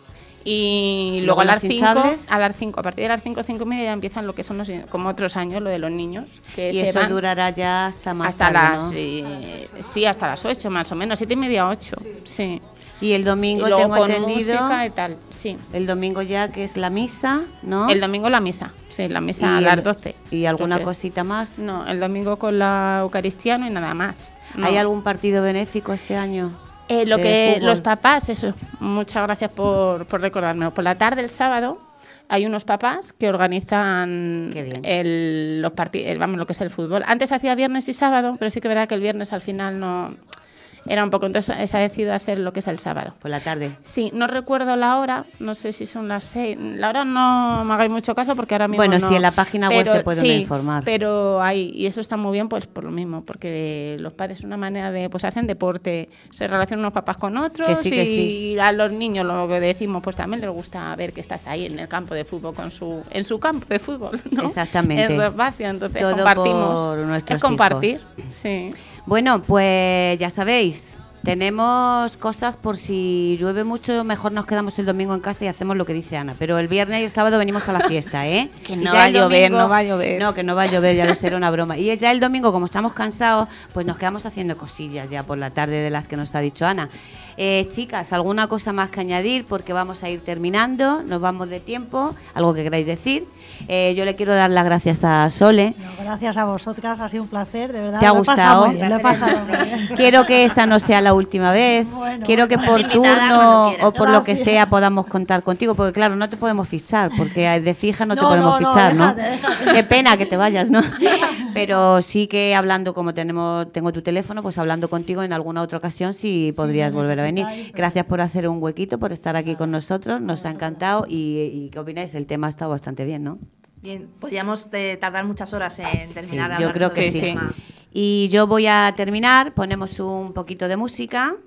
Speaker 11: Y luego,
Speaker 2: Luego
Speaker 11: a las
Speaker 2: los
Speaker 11: cinco,
Speaker 2: hinchables.
Speaker 11: a las cinco, a partir de las cinco, cinco y media ya empiezan lo que son los, como otros años, lo de los niños. Que
Speaker 2: Y
Speaker 11: se
Speaker 2: eso
Speaker 11: van
Speaker 2: durará ya hasta más
Speaker 11: hasta
Speaker 2: tarde,
Speaker 11: las,
Speaker 2: ¿no?
Speaker 11: eh, sí, hasta las ocho más o menos, siete y media, ocho, sí.
Speaker 2: Y el domingo
Speaker 11: Y luego
Speaker 2: tengo
Speaker 11: con
Speaker 2: entendido.
Speaker 11: música y tal, sí.
Speaker 2: El domingo ya que es la misa, ¿no?
Speaker 11: El domingo la misa, sí, la misa a
Speaker 2: Y
Speaker 11: las
Speaker 2: el-
Speaker 11: doce.
Speaker 2: ¿Y alguna
Speaker 11: Entonces,
Speaker 2: cosita más?
Speaker 11: No, el domingo con la Eucaristía no hay nada más. No.
Speaker 2: ¿Hay algún partido benéfico este año?
Speaker 11: Eh, lo
Speaker 2: de
Speaker 11: que
Speaker 2: fútbol?
Speaker 11: los papás, eso, muchas gracias por, por recordármelo. Por la tarde, el sábado, hay unos papás que organizan
Speaker 2: Qué bien.
Speaker 11: el, los partidos, vamos, lo que es el fútbol. Antes hacía viernes y sábado, pero sí que es verdad que el viernes al final no era un poco, entonces se ha decidido hacer lo que es el sábado.
Speaker 2: Por la tarde.
Speaker 11: Sí, no recuerdo la hora, no sé si son las seis. La hora no me hagáis mucho caso porque ahora mismo
Speaker 2: Bueno,
Speaker 11: no.
Speaker 2: si en la página web
Speaker 11: Pero
Speaker 2: se puede
Speaker 11: sí,
Speaker 2: informar.
Speaker 11: Pero hay, y eso está muy bien pues por lo mismo, porque los padres es una manera de, pues hacen deporte, se relacionan unos papás con otros
Speaker 2: Que sí, que
Speaker 11: y
Speaker 2: sí.
Speaker 11: a los niños lo que decimos pues también les gusta ver que estás ahí en el campo de fútbol con su, en su campo de fútbol, ¿no?
Speaker 2: Exactamente.
Speaker 11: En su espacio, entonces
Speaker 2: Todo
Speaker 11: compartimos.
Speaker 2: por nuestros
Speaker 11: es compartir,
Speaker 2: hijos.
Speaker 11: sí.
Speaker 2: Bueno, pues ya sabéis, tenemos cosas por si llueve mucho, mejor nos quedamos el domingo en casa y hacemos lo que dice Ana. Pero el viernes y el sábado venimos a la fiesta, ¿eh?
Speaker 11: Que
Speaker 2: Y
Speaker 11: no
Speaker 2: ya
Speaker 11: va a
Speaker 2: el
Speaker 11: llover,
Speaker 2: domingo-
Speaker 11: no va a llover.
Speaker 2: No, que no va a llover, ya lo será una broma. Y ya el domingo, como estamos cansados, pues nos quedamos haciendo cosillas ya por la tarde de las que nos ha dicho Ana. Eh, chicas, ¿alguna cosa más que añadir? Porque vamos a ir terminando, nos vamos de tiempo, algo que queráis decir. Eh, yo le quiero dar las gracias a Sole.
Speaker 8: No, gracias a vosotras, ha sido un placer, de verdad.
Speaker 2: ¿Te ha
Speaker 8: lo he
Speaker 2: gustado?
Speaker 8: pasado muy bien, lo he pasado muy bien.
Speaker 2: Quiero que esta no sea la última vez.
Speaker 8: Bueno,
Speaker 2: Quiero que
Speaker 8: bueno.
Speaker 2: por
Speaker 8: Estás invitada
Speaker 2: turno
Speaker 8: cuando quieras.
Speaker 2: o por lo que
Speaker 8: Gracias.
Speaker 2: sea podamos contar contigo, porque claro, no te podemos fichar, porque de fija no te
Speaker 8: No,
Speaker 2: podemos
Speaker 8: no, no,
Speaker 2: fichar, ¿no?
Speaker 8: déjate, déjate.
Speaker 2: Qué pena que te vayas, ¿no? Pero sí que hablando, como tenemos tengo tu teléfono, pues hablando contigo en alguna otra ocasión sí podrías
Speaker 8: me
Speaker 2: volver a venir.
Speaker 8: necesitáis, pero-
Speaker 2: Gracias por hacer un huequito, por estar aquí con nosotros, nos ha encantado y, y ¿qué opináis? El tema ha estado bastante bien, ¿no?
Speaker 15: Bien, podríamos eh, tardar muchas horas en terminar
Speaker 2: Sí,
Speaker 15: de hablar
Speaker 2: yo creo
Speaker 15: sobre
Speaker 2: que
Speaker 15: este
Speaker 2: sí.
Speaker 15: tema.
Speaker 2: Y yo voy a terminar, ponemos un poquito de música.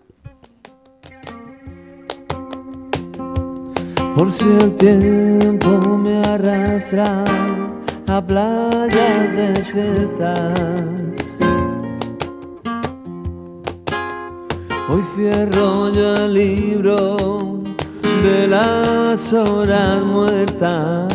Speaker 16: Por si el tiempo me arrastra a playas desiertas, hoy cierro yo el libro de las horas muertas.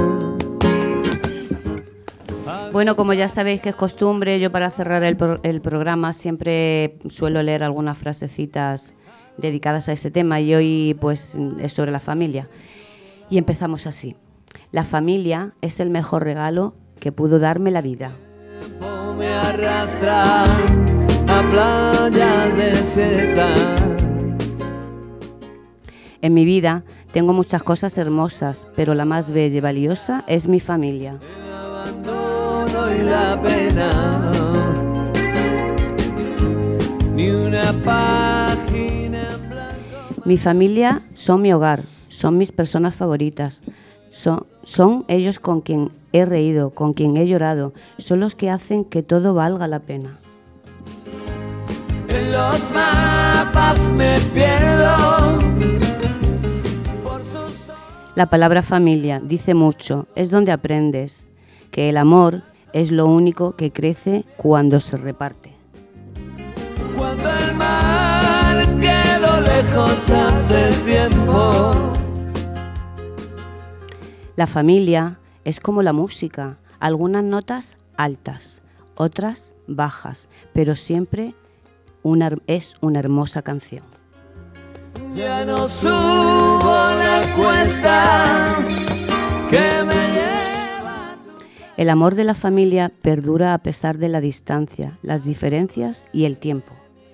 Speaker 2: Bueno, como ya sabéis que es costumbre, yo para cerrar el, pro- el programa siempre suelo leer algunas frasecitas dedicadas a ese tema y hoy pues es sobre la familia. Y empezamos así. La familia es el mejor regalo que pudo darme la vida.
Speaker 16: Me arrastra a playas desiertas.
Speaker 2: En mi vida tengo muchas cosas hermosas, pero la más bella y valiosa es mi familia.
Speaker 16: Y la pena, ni una página en blanco.
Speaker 2: Mi familia son mi hogar, son mis personas favoritas, son, son ellos con quien he reído, con quien he llorado, son los que hacen que todo valga la pena.
Speaker 16: En los mapas me pierdo.
Speaker 2: La palabra familia dice mucho, es donde aprendes que el amor es lo único que crece cuando se reparte.
Speaker 16: Cuando el mar quedó lejos hace tiempo.
Speaker 2: La familia es como la música, algunas notas altas, otras bajas, pero siempre una, es una hermosa canción.
Speaker 16: Ya no subo la cuesta que me lleva.
Speaker 2: El amor de la familia perdura a pesar de la distancia, las diferencias y el tiempo.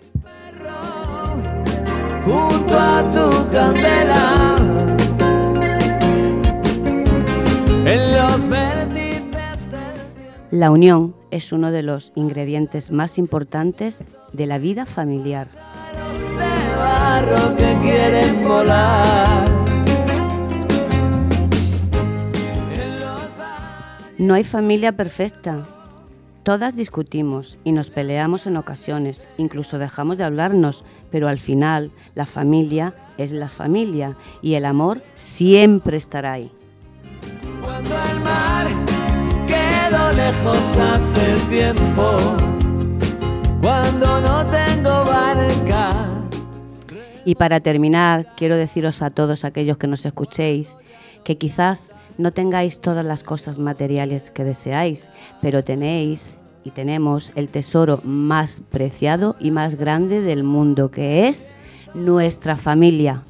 Speaker 16: Junto a tu candela, en los vértices del
Speaker 2: La unión es uno de los ingredientes más importantes de la vida familiar.
Speaker 16: de barro que quieren volar.
Speaker 2: No hay familia perfecta. Todas discutimos y nos peleamos en ocasiones, incluso dejamos de hablarnos, pero al final la familia es la familia y el amor siempre estará ahí.
Speaker 16: Cuando el mar quedó lejos hace tiempo, cuando no tengo barca.
Speaker 2: Y para terminar, quiero deciros a todos aquellos que nos escuchéis que quizás no tengáis todas las cosas materiales que deseáis, pero tenéis y tenemos el tesoro más preciado y más grande del mundo, que es nuestra familia.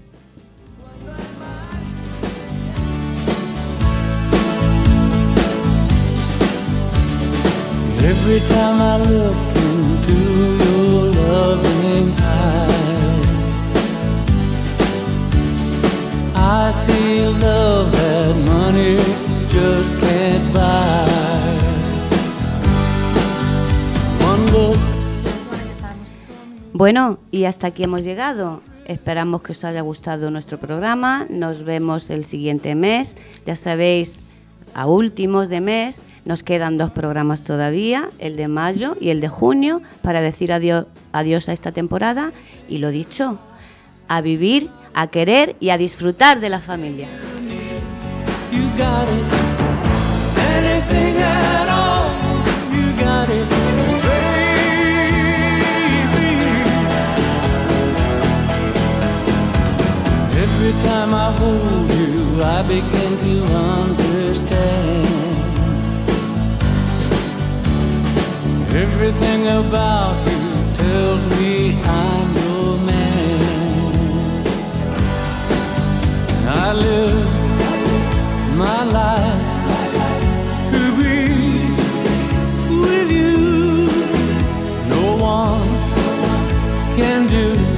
Speaker 16: Every time I look into your loving eyes, I see love that money just can't buy. One look.
Speaker 2: Bueno, y hasta aquí hemos llegado. Esperamos que os haya gustado nuestro programa. Nos vemos el siguiente mes. Ya sabéis, a últimos de mes nos quedan dos programas todavía, el de mayo y el de junio, para decir adiós, adiós a esta temporada. Y lo dicho, a vivir, a querer y a disfrutar de la familia.
Speaker 16: You got it. Anything at all, you got it, baby. Every time I hold you, I begin to understand. Everything about you tells me I'm your man. I live my life to be with you. No one can do